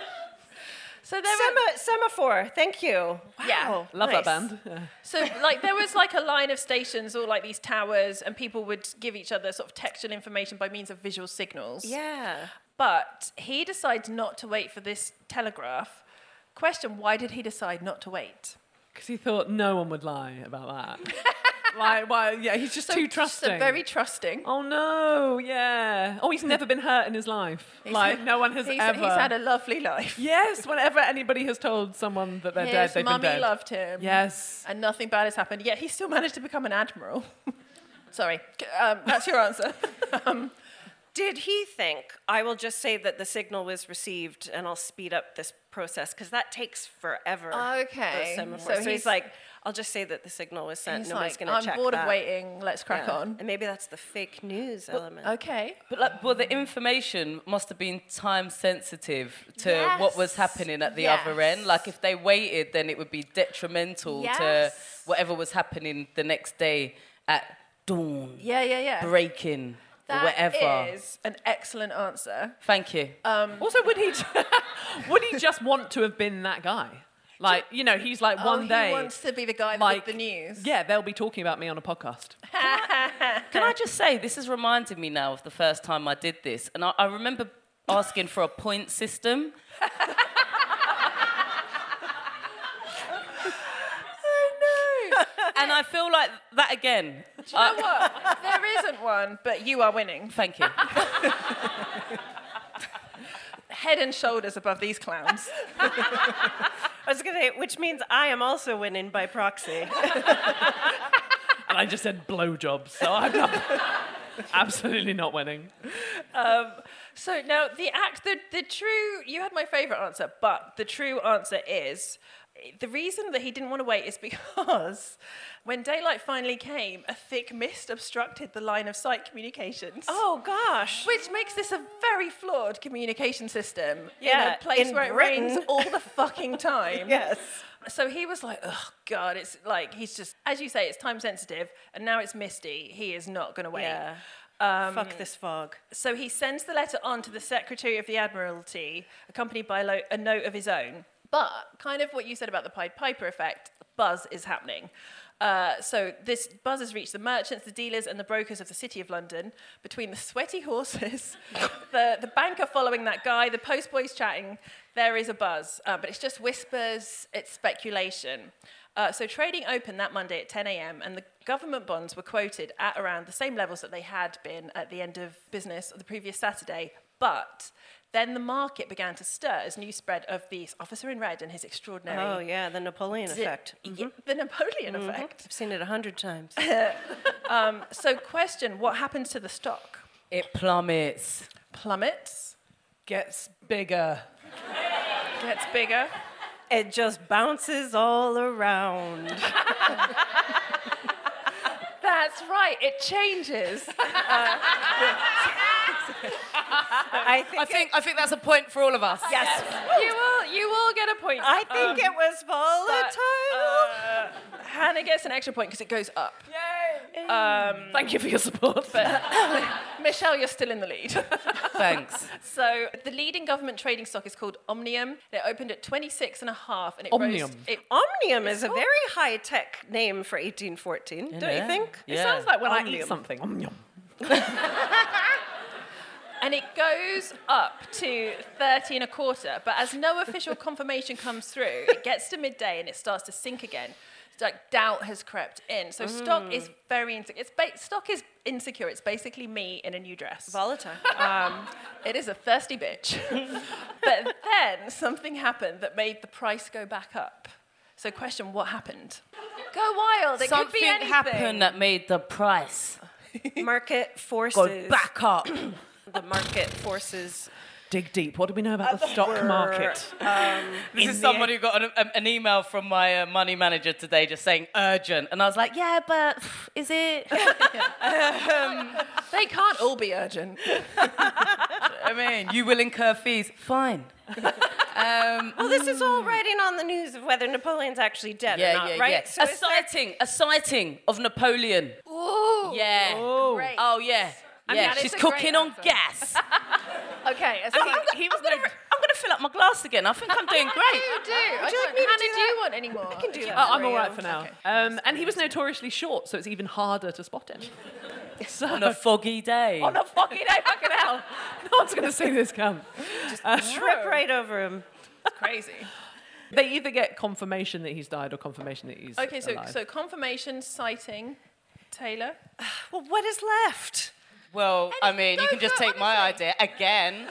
So there were, Sema- semaphore. Thank you. Yeah. Wow, Love nice. that band. Yeah. So, like, there was like a line of stations or like these towers, and people would give each other sort of textual information by means of visual signals. Yeah. But he decides not to wait for this telegraph. Question, why did he decide not to wait? Because he thought no one would lie about that. Like, well, yeah, he's just So, too just trusting. a very trusting. Oh no, yeah. Oh, he's never been hurt in his life. He's- like no one has he's, ever. He's had a lovely life. Yes, whenever anybody has told someone that they're His dead, they've mummy been dead. loved him. Yes. And nothing bad has happened. Yet he still managed to become an admiral. Sorry, um, that's your answer. um, Did he think, I will just say that the signal was received and I'll speed up this process, because that takes forever. Okay. those semaphores. So So, he's, he's- like, I'll just say that the signal was sent. he's Nobody's like, going to I'm check bored that. of waiting. Let's crack Yeah. on. And maybe that's the fake news element. Okay. But like, well, the information must have been time sensitive to Yes. what was happening at the other end. Yes. Like, if they waited, then it would be detrimental Yes. to whatever was happening the next day at dawn, Yeah, yeah, yeah. breaking, or That whatever. is an excellent answer. Thank you. Also, would he would he just want to have been that guy? Like, you know, he's like one oh, day. he wants to be the guy like with the news. Yeah, they'll be talking about me on a podcast. Can I just say, this is reminding me now of the first time I did this. And I, I remember asking for a point system. And I feel like that again. Do you know what? There isn't one, but you are winning. Thank you. Head and shoulders above these clowns. I was going to say, which means I am also winning by proxy. And I just said blowjobs, so I'm not, absolutely not winning. Um, so now the act, the, the true, you had my favourite answer, but the true answer is, the reason that he didn't want to wait is because when daylight finally came, a thick mist obstructed the line of sight communications. Oh, gosh. Which makes this a very flawed communication system Yeah, in a place in where it Britain. rains all the fucking time. Yes. So he was like, oh, God, it's like, he's just, as you say, it's time sensitive, and now it's misty. He is not going to wait. Yeah. Um, Fuck this fog. So he sends the letter on to the Secretary of the Admiralty, accompanied by a, lo- a note of his own. But kind of what you said about the Pied Piper effect, buzz is happening. Uh, so this buzz has reached the merchants, the dealers, and the brokers of the City of London. Between the sweaty horses, the, the banker following that guy, the postboys chatting, there is a buzz. Uh, but it's just whispers, it's speculation. Uh, so trading opened that Monday at ten a.m. and the government bonds were quoted at around the same levels that they had been at the end of business the previous Saturday. But then the market began to stir as news spread of the officer in red and his extraordinary... Oh, yeah, the Napoleon Di- effect. yeah, the Napoleon Mhm. effect. I've seen it a hundred times. Um, so question, what happens to the stock? It plummets. Plummets? Gets bigger. Gets bigger? It just bounces all around. That's right, it changes. Uh, I think, I think I think that's a point for all of us. yes, you will, you will get a point. I think Um, it was volatile. uh, Hannah gets an extra point because it goes up. Yay! Um, Thank you for your support. but Michelle, you're still in the lead. Thanks. So the leading government trading stock is called Omnium. It opened at twenty-six and a half, and it Omnium. rose. It, Omnium is a very high-tech name for eighteen fourteen, don't you Yeah. think? It Yeah. sounds like when I Omnium. eat something. Om yum. and it goes up to thirty and a quarter. But as no official confirmation comes through, it gets to midday and it starts to sink again. It's like doubt has crept in. So stock is very insecure. It's ba- stock is insecure. It's basically me in a new dress. Volatile. Um, it is a thirsty bitch. But then something happened that made the price go back up. So question, what happened? Go wild. It could be Something anything. happened that made the price market forces. Go back up. The market forces. Dig deep. What do we know about the stock market? Um, This is someone who got an, an email from my uh, money manager today just saying urgent. And I was like, yeah, but is it? um, they can't all be urgent. I mean, you will incur fees. Fine. Um, well, this is all writing on the news of whether Napoleon's actually dead yeah, or not, yeah, right? yeah. So a is there- sighting, a sighting of Napoleon. Ooh. Yeah. Ooh. Great. Oh, yeah. I mean, yeah, that she's is a cooking great on answer. gas. Okay, I'm, so I'm, he, he I'm was gonna, no- I'm gonna fill up my glass again. I think I'm doing great. You do. I Would you like don't- me to Hannah, do do that? you want any more? I can do that. Oh, I'm for all you. right for now. Okay. Um, and he was notoriously short, so it's even harder to spot him. So, On a foggy day. on a fucking day, fucking hell. No one's going to see this come. Trip right over him. It's crazy. They either get confirmation that he's died or confirmation that he's Okay, so alive. so confirmation, sighting, Taylor. Well, what is left? Well, I mean, go you can just for it, take my honestly. idea again.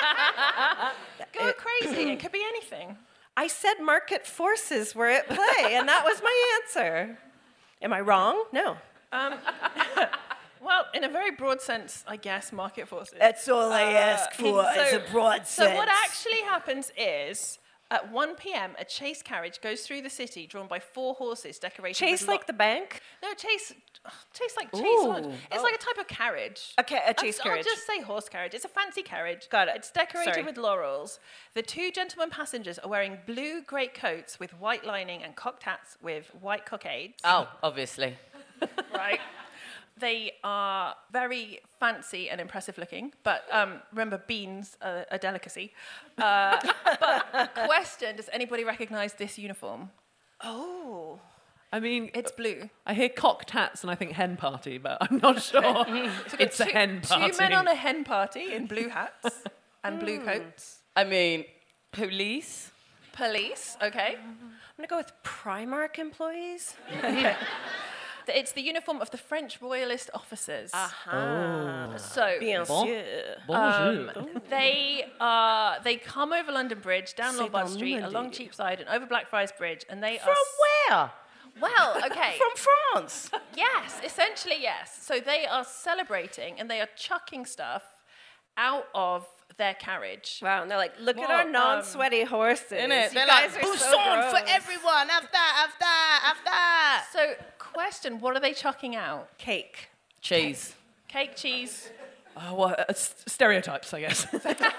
Go crazy. It could be anything. I said market forces were at play, and that was my answer. Am I wrong? No. Well, in a very broad sense, I guess market forces. That's all I ask for, so- is a broad So sense. what actually happens is, at one p.m., a chase carriage goes through the city, drawn by four horses decorated Chase with like lo- the bank? No, chase, chase like chase. Ooh. on- It's like a type of carriage. Okay, a chase I'll, carriage. I'll just say horse carriage. It's a fancy carriage. Got it. It's decorated Sorry. with laurels. The two gentlemen passengers are wearing blue great coats with white lining and cocked hats with white cockades. Oh, obviously. Right? They are very fancy and impressive looking, but um, remember, beans are a delicacy. Uh, but question, does anybody recognize this uniform? Oh. I mean, It's blue. I hear cocked hats and I think hen party, but I'm not sure it's a two, hen party. Two men on a hen party in blue hats and blue coats. I mean, police. Police, okay. I'm going to go with Primark employees. It's the uniform of the French royalist officers. Ah. So Bien Bon- sûr. Bonjour. they are they come over London Bridge, down C'est Lombard dans Street, Normandy. along Cheapside, and over Blackfriars Bridge, and they From are where? well, okay. From France. Yes, essentially yes. So they are celebrating and they are chucking stuff out of their carriage. Wow, and they're like, look at Well, our um, non-sweaty horses. Innit? You They're guys like, are Poussin so for gross." everyone. Have that, have that, have that. So, question, what are they chucking out? Cake. Cheese. Cake, cheese. Oh, well, uh, s- stereotypes, I guess.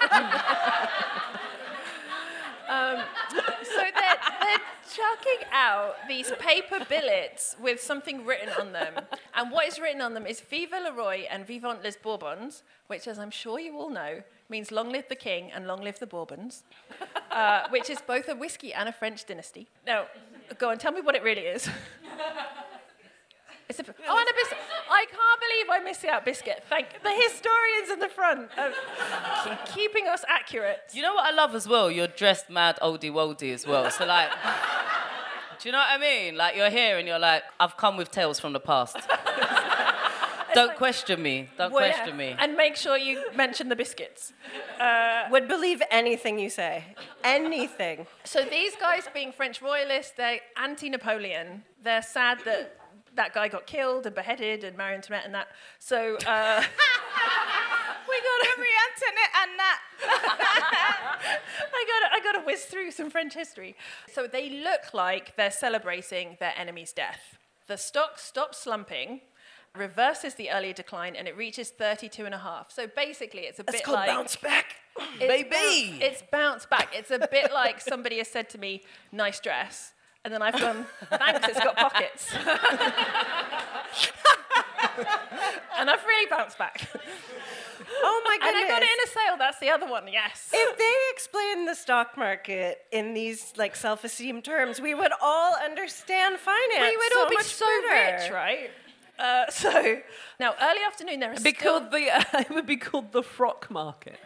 So they're, they're chucking out these paper billets with something written on them. And what is written on them is Vive le Roi and Vivant les Bourbons, which, as I'm sure you all know, means long live the king and long live the Bourbons, uh, which is both a whiskey and a French dynasty. Now, go on, tell me what it really is. It's a, oh, and a biscuit. I can't believe I missed out biscuit. Thank the historians in the front of keep, keeping us accurate. You know what I love as well? You're dressed mad oldie woldy as well. So like, do you know what I mean? Like you're here and you're like, I've come with tales from the past. Don't question me. Don't Well, yeah. question me. And make sure you mention the biscuits. Would believe anything you say. Anything. So these guys, being French royalists, they're anti-Napoleon. They're sad that that guy got killed and beheaded and Marie Antoinette and that. So uh, we got Marie Antoinette and that. I got I got to whiz through some French history. So they look like they're celebrating their enemy's death. The stock stops slumping, reverses the earlier decline, and it reaches thirty-two and a half. So basically, it's a That's bit called like bounce back. it's Baby. bounce- it's bounced back. It's a bit like somebody has said to me, "Nice dress." And then I've gone, thanks, it's got pockets. And I've really bounced back. Oh my And goodness. I got it in a sale, that's the other one, yes. If they explain the stock market in these like self-esteem terms, we would all understand finance. we would so all be much so better. rich, right? Uh, so, now, early afternoon, there is It'd be still... called the, uh, it would be called the frock market.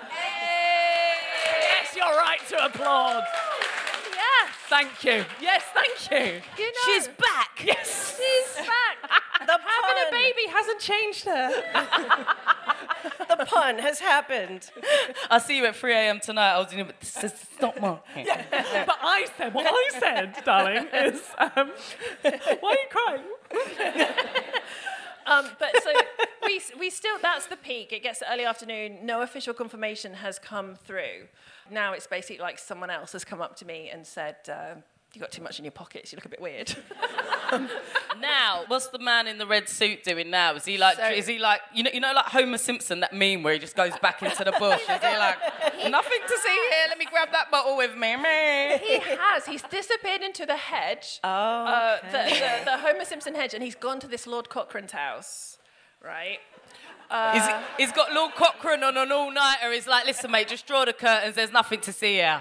Yes, you're right to applaud. Yes, Thank you. Yes, thank you. you know. She's back. Yes. She's back. The Having a pun. baby hasn't changed her. The pun has happened. I'll see you at three a.m. tonight. I was in the stock market. But I said, what I said, darling, is, um, why are you crying? Um, but so we we still, that's the peak. It gets to early afternoon. No official confirmation has come through. Now it's basically like someone else has come up to me and said, uh, you got too much in your pockets, you look a bit weird. Now, what's the man in the red suit doing now? Is he like, So- is he like, you know, you know, like Homer Simpson, that meme where he just goes back into the bush? Is he like, nothing to see here, let me grab that bottle with me. He has. He's disappeared into the hedge. Oh, uh, the, okay. the, the Homer Simpson hedge, and he's gone to this Lord Cochrane's house, right? Is he, he's got Lord Cochrane on an all-nighter. He's like, listen, mate, just draw the curtains. There's nothing to see here.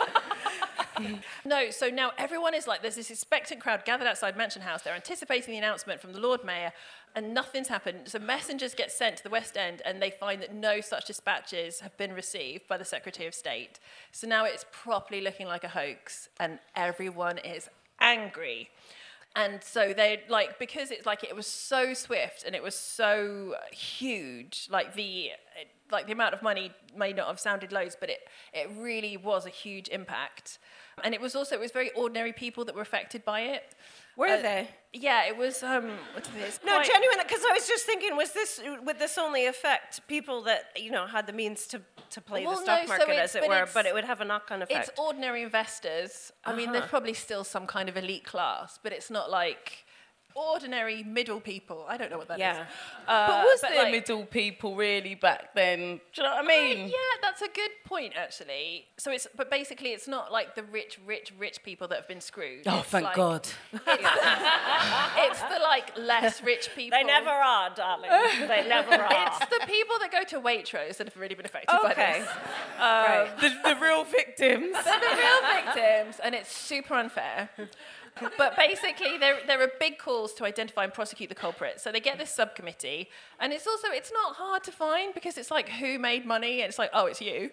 No, so now everyone is like, there's this expectant crowd gathered outside Mansion House. They're anticipating the announcement from the Lord Mayor, and nothing's happened. So messengers get sent to the West End, and they find that no such dispatches have been received by the Secretary of State. So now it's properly looking like a hoax, and everyone is angry. And so they like, because it's like it was so swift and it was so huge, like the like the amount of money may not have sounded loads, but it it really was a huge impact. And it was also, it was very ordinary people that were affected by it. Were Uh, they? Yeah, it was. Um, what's this? No, genuinely, because I was just thinking, was this would this only affect people that you know had the means to, to play Well, the stock no, so market, it's- as it but were, it's- but it would have a knock-on effect. It's ordinary investors. I mean, Uh-huh. there's probably still some kind of elite class, but it's not like ordinary middle people. I don't know what that is. Yeah. Uh, But was but there like- middle people really back then? Do you know what I mean? Yeah, that's a good point, actually. So it's, but basically, it's not like the rich, rich, rich people that have been screwed. Oh, It's thank like- God. It's the like less rich people. They never are, darling. They never are. It's the people that go to Waitrose that have really been affected by Okay. this. Um, The, the real victims. They're the real victims, and it's super unfair. But basically, there, there are big calls to identify and prosecute the culprits. So they get this subcommittee, and it's also, it's not hard to find because it's like, who made money? And it's like, oh, it's you.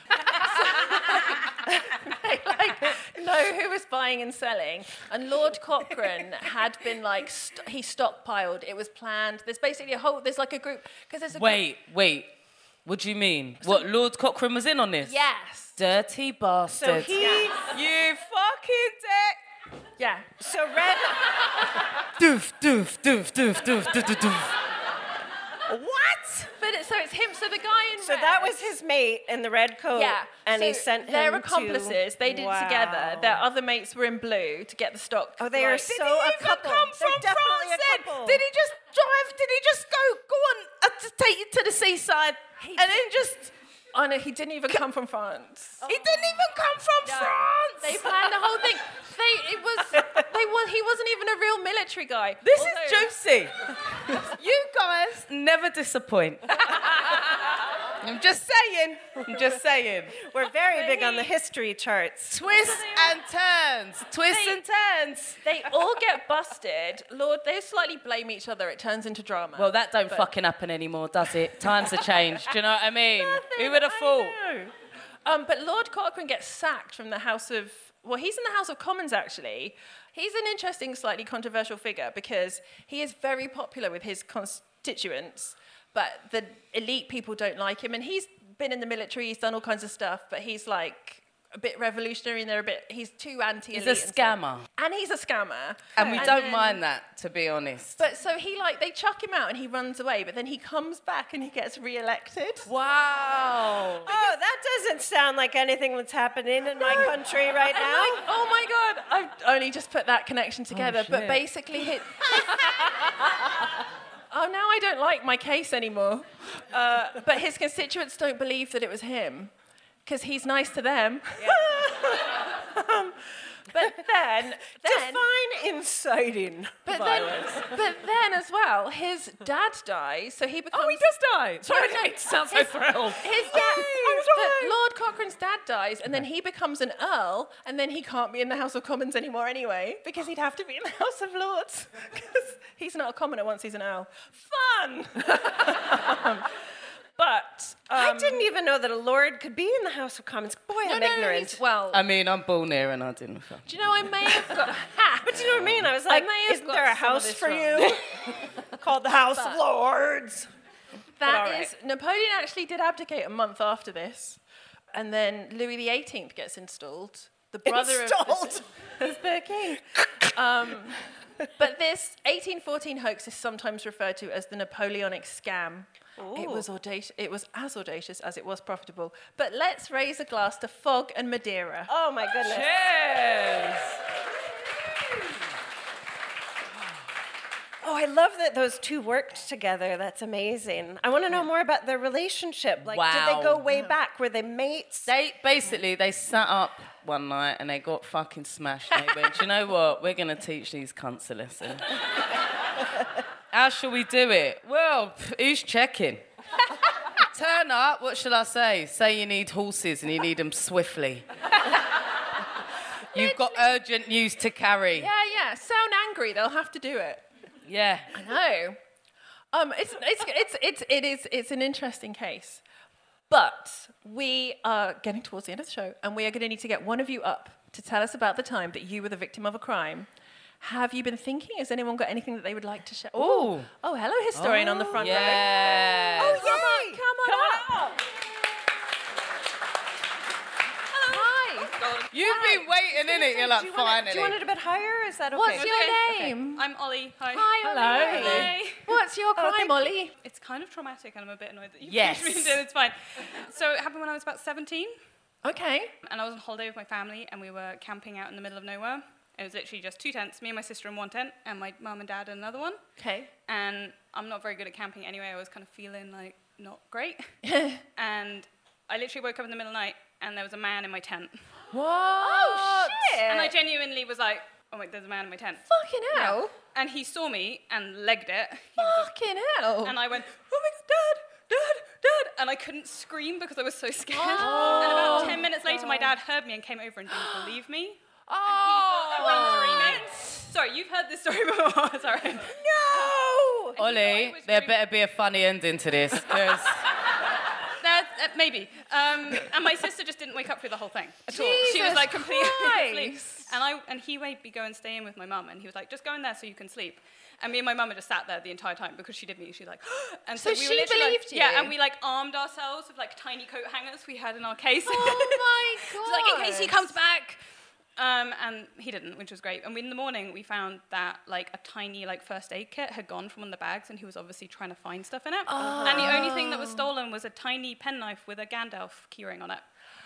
They like know who was buying and selling. And Lord Cochrane had been like, st- he stockpiled. It was planned. There's basically a whole, there's like a group, because there's a Wait, wait. What do you mean? What, Lord Cochrane was in on this? Yes. Dirty bastard. So he, You fucking dick. Yeah. so Red. Doof, doof, doof, doof, doof, doof, doof, doof. What? But it, so it's him. So the guy in So red, that was his mate in the red coat. Yeah, and so he sent him their to- accomplices. They did Wow. it together. Their other mates were in blue to get the stock. Oh, they are like- so Did he a even couple. come They're from definitely France a then? couple. Did he just drive? Did he just go, go on, uh, to take you to the seaside He and did. then just... Oh no, he didn't even come from France. He didn't even come from No. France. They planned the whole thing. They it was they was he wasn't even a real military guy. This Although- is juicy. You guys never disappoint. I'm just saying. I'm just saying. We're very big on the history charts. Twists and turns. Twists They- and turns. They all get busted. Lord, they slightly blame each other. It turns into drama. Well, that don't But- fucking happen anymore, does it? Times have changed. Do you know what I mean? Who would have I thought? know. Um, but Lord Cochrane gets sacked from the House of... Well, he's in the House of Commons, actually. He's an interesting, slightly controversial figure because he is very popular with his constituents, but the elite people don't like him. And he's been in the military, he's done all kinds of stuff, but he's like a bit revolutionary and they're a bit... He's too anti-elite. He's a and stuff. scammer. And he's a scammer. And we don't then- mind that, to be honest. But so he like, they chuck him out and he runs away, but then he comes back and he gets re-elected. Wow. Oh, that doesn't sound like anything that's happening in my country right And now. like, oh my God, I've only just put that connection together. but shit. basically, hit. Oh, now I don't like my case anymore. Uh, but his constituents don't believe that it was him because he's nice to them. um, but then, then Define inciting but violence. then, but then as well, his dad dies, so he becomes. Oh, he does die. Sorry, No, no, I didn't sound so his- thrilled. His dad, but Lord Cochrane's dad dies, and then he becomes an earl, and then he can't be in the House of Commons anymore anyway, because he'd have to be in the House of Lords, because he's not a commoner once he's an earl. Fun! um, but I um, didn't even know that a lord could be in the House of Commons. Boy, no, I'm no, ignorant. he's- Well, I mean, I'm born here and I didn't fuck. do you know I may have got? Ha! But you know what I mean? I was like, may have isn't got there a some of house this for wrong. you called the House of But- Lords? That all right. is, Napoleon actually did abdicate a month after this, and then Louis the eighteenth gets installed. The brother Installed. of the, as the king. Um, But this eighteen fourteen hoax is sometimes referred to as the Napoleonic scam. Ooh. It was audacious. It was as audacious as it was profitable. But let's raise a glass to fog and Madeira. Oh my goodness. Cheers. Oh, I love that those two worked together. That's amazing. I want to know more about their relationship. Like, Wow. did they go way back? Were they mates? They basically they sat up one night and they got fucking smashed. They went, "Do you know what? We're gonna teach these cunts a lesson. How shall we do it? Well, who's checking? Turn up. What shall I say? Say you need horses and you need them swiftly. You've got urgent news to carry. Yeah, yeah. Sound angry. They'll have to do it. Yeah. I know. Um, it's, it's, it's, it's, it is, it's an interesting case. But we are getting towards the end of the show, and we are going to need to get one of you up to tell us about the time that you were the victim of a crime. Have you been thinking? Has anyone got anything that they would like to share? Ooh. Oh, hello, historian Oh, on the front yes. row. Oh, yay! Come on, come on up. Hi. You've been waiting, innit? You're like, do you want finally. it, do you want it a bit higher? Is that okay? What's your Okay, name? I'm Ollie. Hi. Hi, Ollie. Hello. Hi. What's your crime, thank Ollie? It's kind of traumatic, and I'm a bit annoyed that you Yes. me into it. It's fine. So it happened when I was about seventeen, Okay. and I was on holiday with my family, and we were camping out in the middle of nowhere. It was literally just two tents, me and my sister in one tent, and my mum and dad in another one. Okay. And I'm not very good at camping anyway. I was kind of feeling like not great. And I literally woke up in the middle of the night, and there was a man in my tent. What? Oh, shit. And I genuinely was like, oh my, there's a man in my tent. Fucking hell. Yeah. And he saw me and legged it. He was just- Fucking hell. And I went, oh my God, Dad, Dad, Dad. And I couldn't scream because I was so scared. Oh, and about ten minutes later, my dad heard me and came over and didn't believe me. Oh. And he thought I was dreaming. Sorry, you've heard this story before. Sorry. No! Ollie, was there dreaming. better be a funny ending to this, because That, uh, maybe. Um, and my sister just didn't wake up through the whole thing at all. She was Jesus like completely asleep. Christ. And I and he made me go and stay in with my mum, and he was like, just go in there so you can sleep. And me and my mum had just sat there the entire time because she did me. She's like, and so, So we she were literally like- believed you? Yeah, and we like armed ourselves with like tiny coat hangers we had in our case. Oh my God. So like in case he comes back. Um, and he didn't, which was great. And we, in the morning, we found that like a tiny like first aid kit had gone from one of the bags, and he was obviously trying to find stuff in it. Oh. And the only thing that was stolen was a tiny penknife with a Gandalf keyring on it.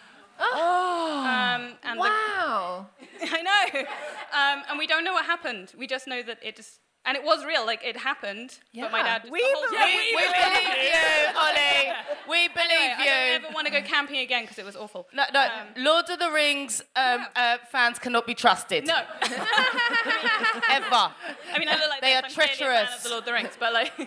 Oh. Um, and Wow. The, I know. Um, and we don't know what happened. We just know that it just, and it was real. Like it happened. But my Yeah. dad. Just We the whole believe time- we, we believe you, Ollie. We believe Anyway, I you. don't ever want to go camping again because it was awful. No, no. Um, Lord of the Rings um, uh, fans cannot be trusted. No. Ever. I mean, I look like They this. are I'm clearly a fan treacherous. of the Lord of the Rings, but like.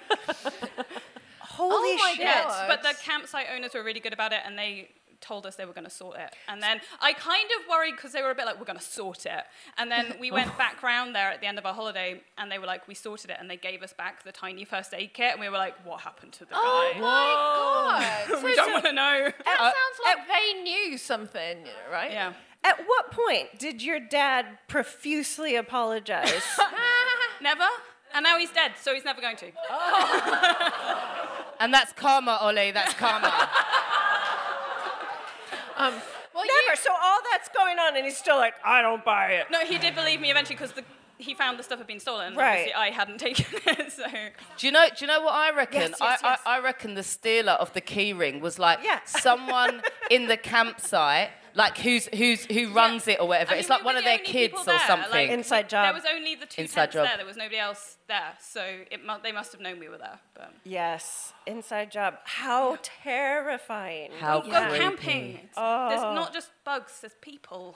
Holy Oh my shit. God. But the campsite owners were really good about it, and they told us they were going to sort it. And then I kind of worried because they were a bit like, we're going to sort it. And then we went back round there at the end of our holiday, and they were like, we sorted it, and they gave us back the tiny first aid kit, and we were like, what happened to the Oh guy? my God. we So- don't want to know. That sounds like they knew something, right? Yeah. At what point did your dad profusely apologize? Never. And now he's dead, so he's never going to. And that's karma, Ollie. That's karma. Um, well, Never. So all that's going on, and he's still like, I don't buy it. No, he did believe me eventually because he found the stuff had been stolen. And Right. obviously I hadn't taken it, so. Do you know? Do you know what I reckon? Yes, yes, I, yes. I, I reckon the stealer of the key ring was like Yeah. someone in the campsite, like who's who's who runs it or whatever. I mean, it's like we one were of the their only kids people or there, something. like- Inside job. There was only the two Inside tents job. there. There was nobody else there, so it mu- they must have known we were there. But Yes. Inside job. How terrifying. How go creepy. camping. It's- Oh. There's not just bugs. There's people.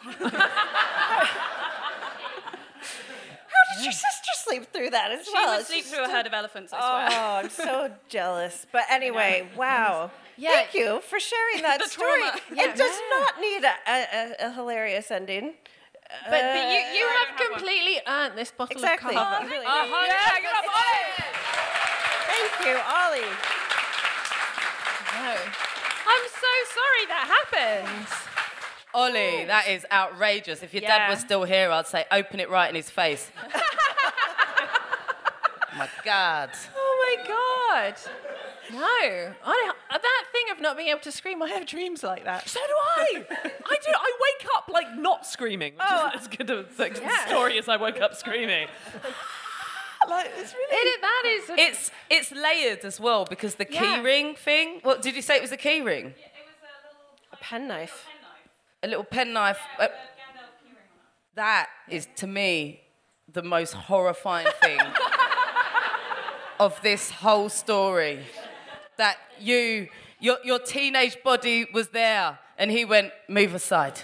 How did your sister sleep through that as She well? would It's sleep just through a a- herd of elephants. I Oh, swear. I'm so jealous. But anyway, wow. Yeah. Thank you for sharing that The story. trauma. It does not need a, a, a, a hilarious ending. But, but you, you I have don't have one. completely earned this bottle Exactly. of cava. You really Uh, did. yeah, give it up, Ollie. Thank you, Ollie. No. I'm so sorry that happened. Ollie, that is outrageous. If your Yeah. dad was still here, I'd say open it right in his face. Oh my God. Oh my God. No, I don't, that thing of not being able to scream, I have dreams like that. So do I. I do. I wake up like not screaming, which Oh, isn't as good a like, yeah. story as I woke up screaming. Like, it's really... It, that is... A, It's it's layered as well because the key Yeah. ring thing. What did you say? It was a key ring. A penknife. A little penknife. Uh, that is to me the most horrifying thing of this whole story. That you, your your teenage body was there, and he went, move aside.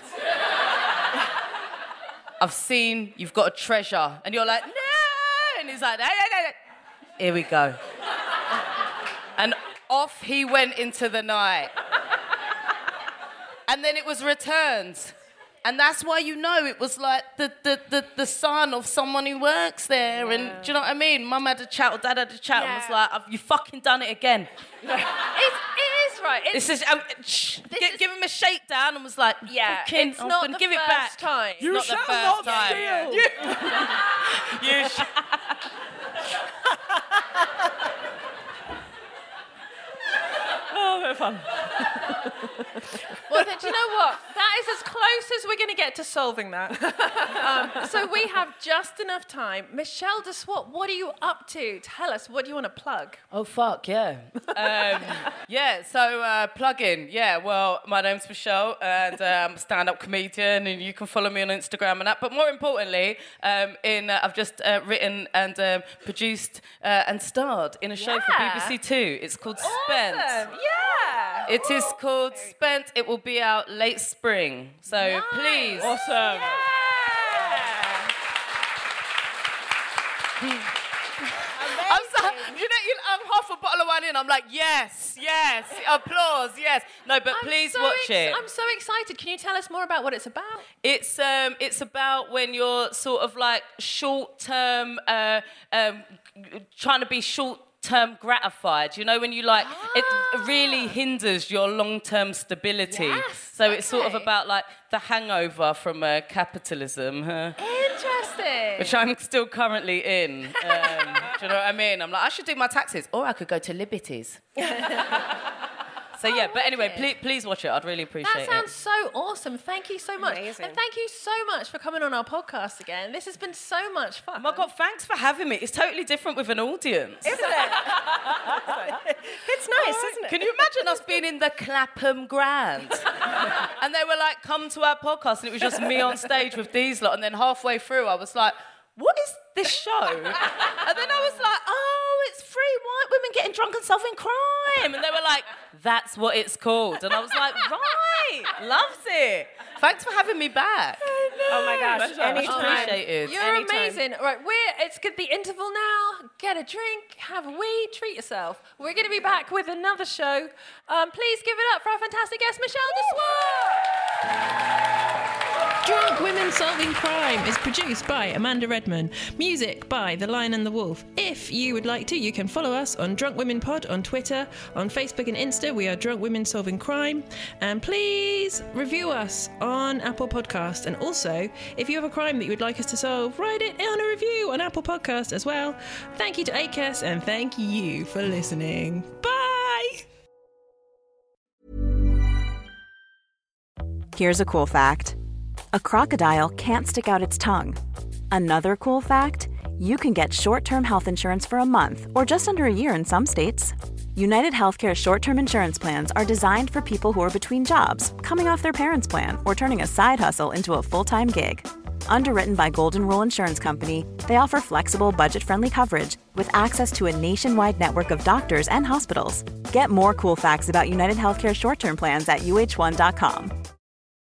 I've seen you've got a treasure, and you're like, no, and he's like, no, no, no, no. Here we go. And off he went into the night. And then it was returned. And that's why you know it was like the, the, the, the son of someone who works there. Yeah. And do you know what I mean? Mum had a chat or dad had a chat Yeah. and was like, "Have you fucking done it again?" It's, it is right. It's, This is, um, shh, This gi- is- give him a shakedown and was like, yeah, fucking, it's I'm not gonna the give first it back. time. You not the shall first not time. steal. You, you sh- Oh, bit of fun. Well, then, do you know what? That is as close as we're going to get to solving that. um, so we have just enough time. Michelle de Swat, what are you up to? Tell us, what do you want to plug? Oh, fuck, yeah. Um, yeah, so uh, plug in. Yeah, well, my name's Michelle, and uh, I'm a stand-up comedian, and you can follow me on Instagram and that. But more importantly, um, in uh, I've just uh, written and um, produced uh, and starred in a show for B B C Two. It's called Spent. Awesome. Yeah. It is called Spent. It will be out late spring. So Nice. please. Awesome. I'm so, you know, you, I'm half a bottle of wine in. I'm like, yes, yes, applause, yes. No, but I'm please so watch ex- it. I'm so excited. Can you tell us more about what it's about? It's um, it's about when you're sort of like short-term, uh, um, trying to be short-term gratified. You know, when you like, Ah. it really hinders your long-term stability. Yes, so it's sort of okay. about like the hangover from uh, capitalism. Huh? Interesting. Which I'm still currently in. Um, do you know what I mean? I'm like, I should do my taxes, or I could go to Liberties. So yeah, but anyway, please, please watch it. I'd really appreciate That sounds it. so awesome. Thank you so much. Amazing. And thank you so much for coming on our podcast again. This has been so much fun. Oh my God, thanks for having me. It's totally different with an audience. Isn't it? It's nice, isn't it? Can you imagine us being in the Clapham Grand? And they were like, come to our podcast, and it was just me on stage with these lot. And then halfway through, I was like, what is this show? And then I was like, oh, it's three white women getting drunk and solving crime. And they were like, that's what it's called. And I was like, right, loves it. Thanks for having me back. Oh my gosh, Much anytime. appreciated. You're Anytime. amazing. Right, we're it's good the interval now. Get a drink, have a wee, treat yourself. We're going to be back with another show. Um, please give it up for our fantastic guest, Michelle de Swat. Drunk Women Solving Crime is produced by Amanda Redman. Music by The Lion and the Wolf. If you would like to, you can follow us on Drunk Women Pod on Twitter, on Facebook and Insta. We are Drunk Women Solving Crime. And please review us on Apple Podcast. And also, if you have a crime that you would like us to solve, write it on a review on Apple Podcast as well. Thank you to A C A S and thank you for listening. Bye! Here's a cool fact. A crocodile can't stick out its tongue. Another cool fact, you can get short-term health insurance for a month or just under a year in some states. United Healthcare short-term insurance plans are designed for people who are between jobs, coming off their parents' plan, or turning a side hustle into a full-time gig. Underwritten by Golden Rule Insurance Company, they offer flexible, budget-friendly coverage with access to a nationwide network of doctors and hospitals. Get more cool facts about United Healthcare short-term plans at U H one dot com.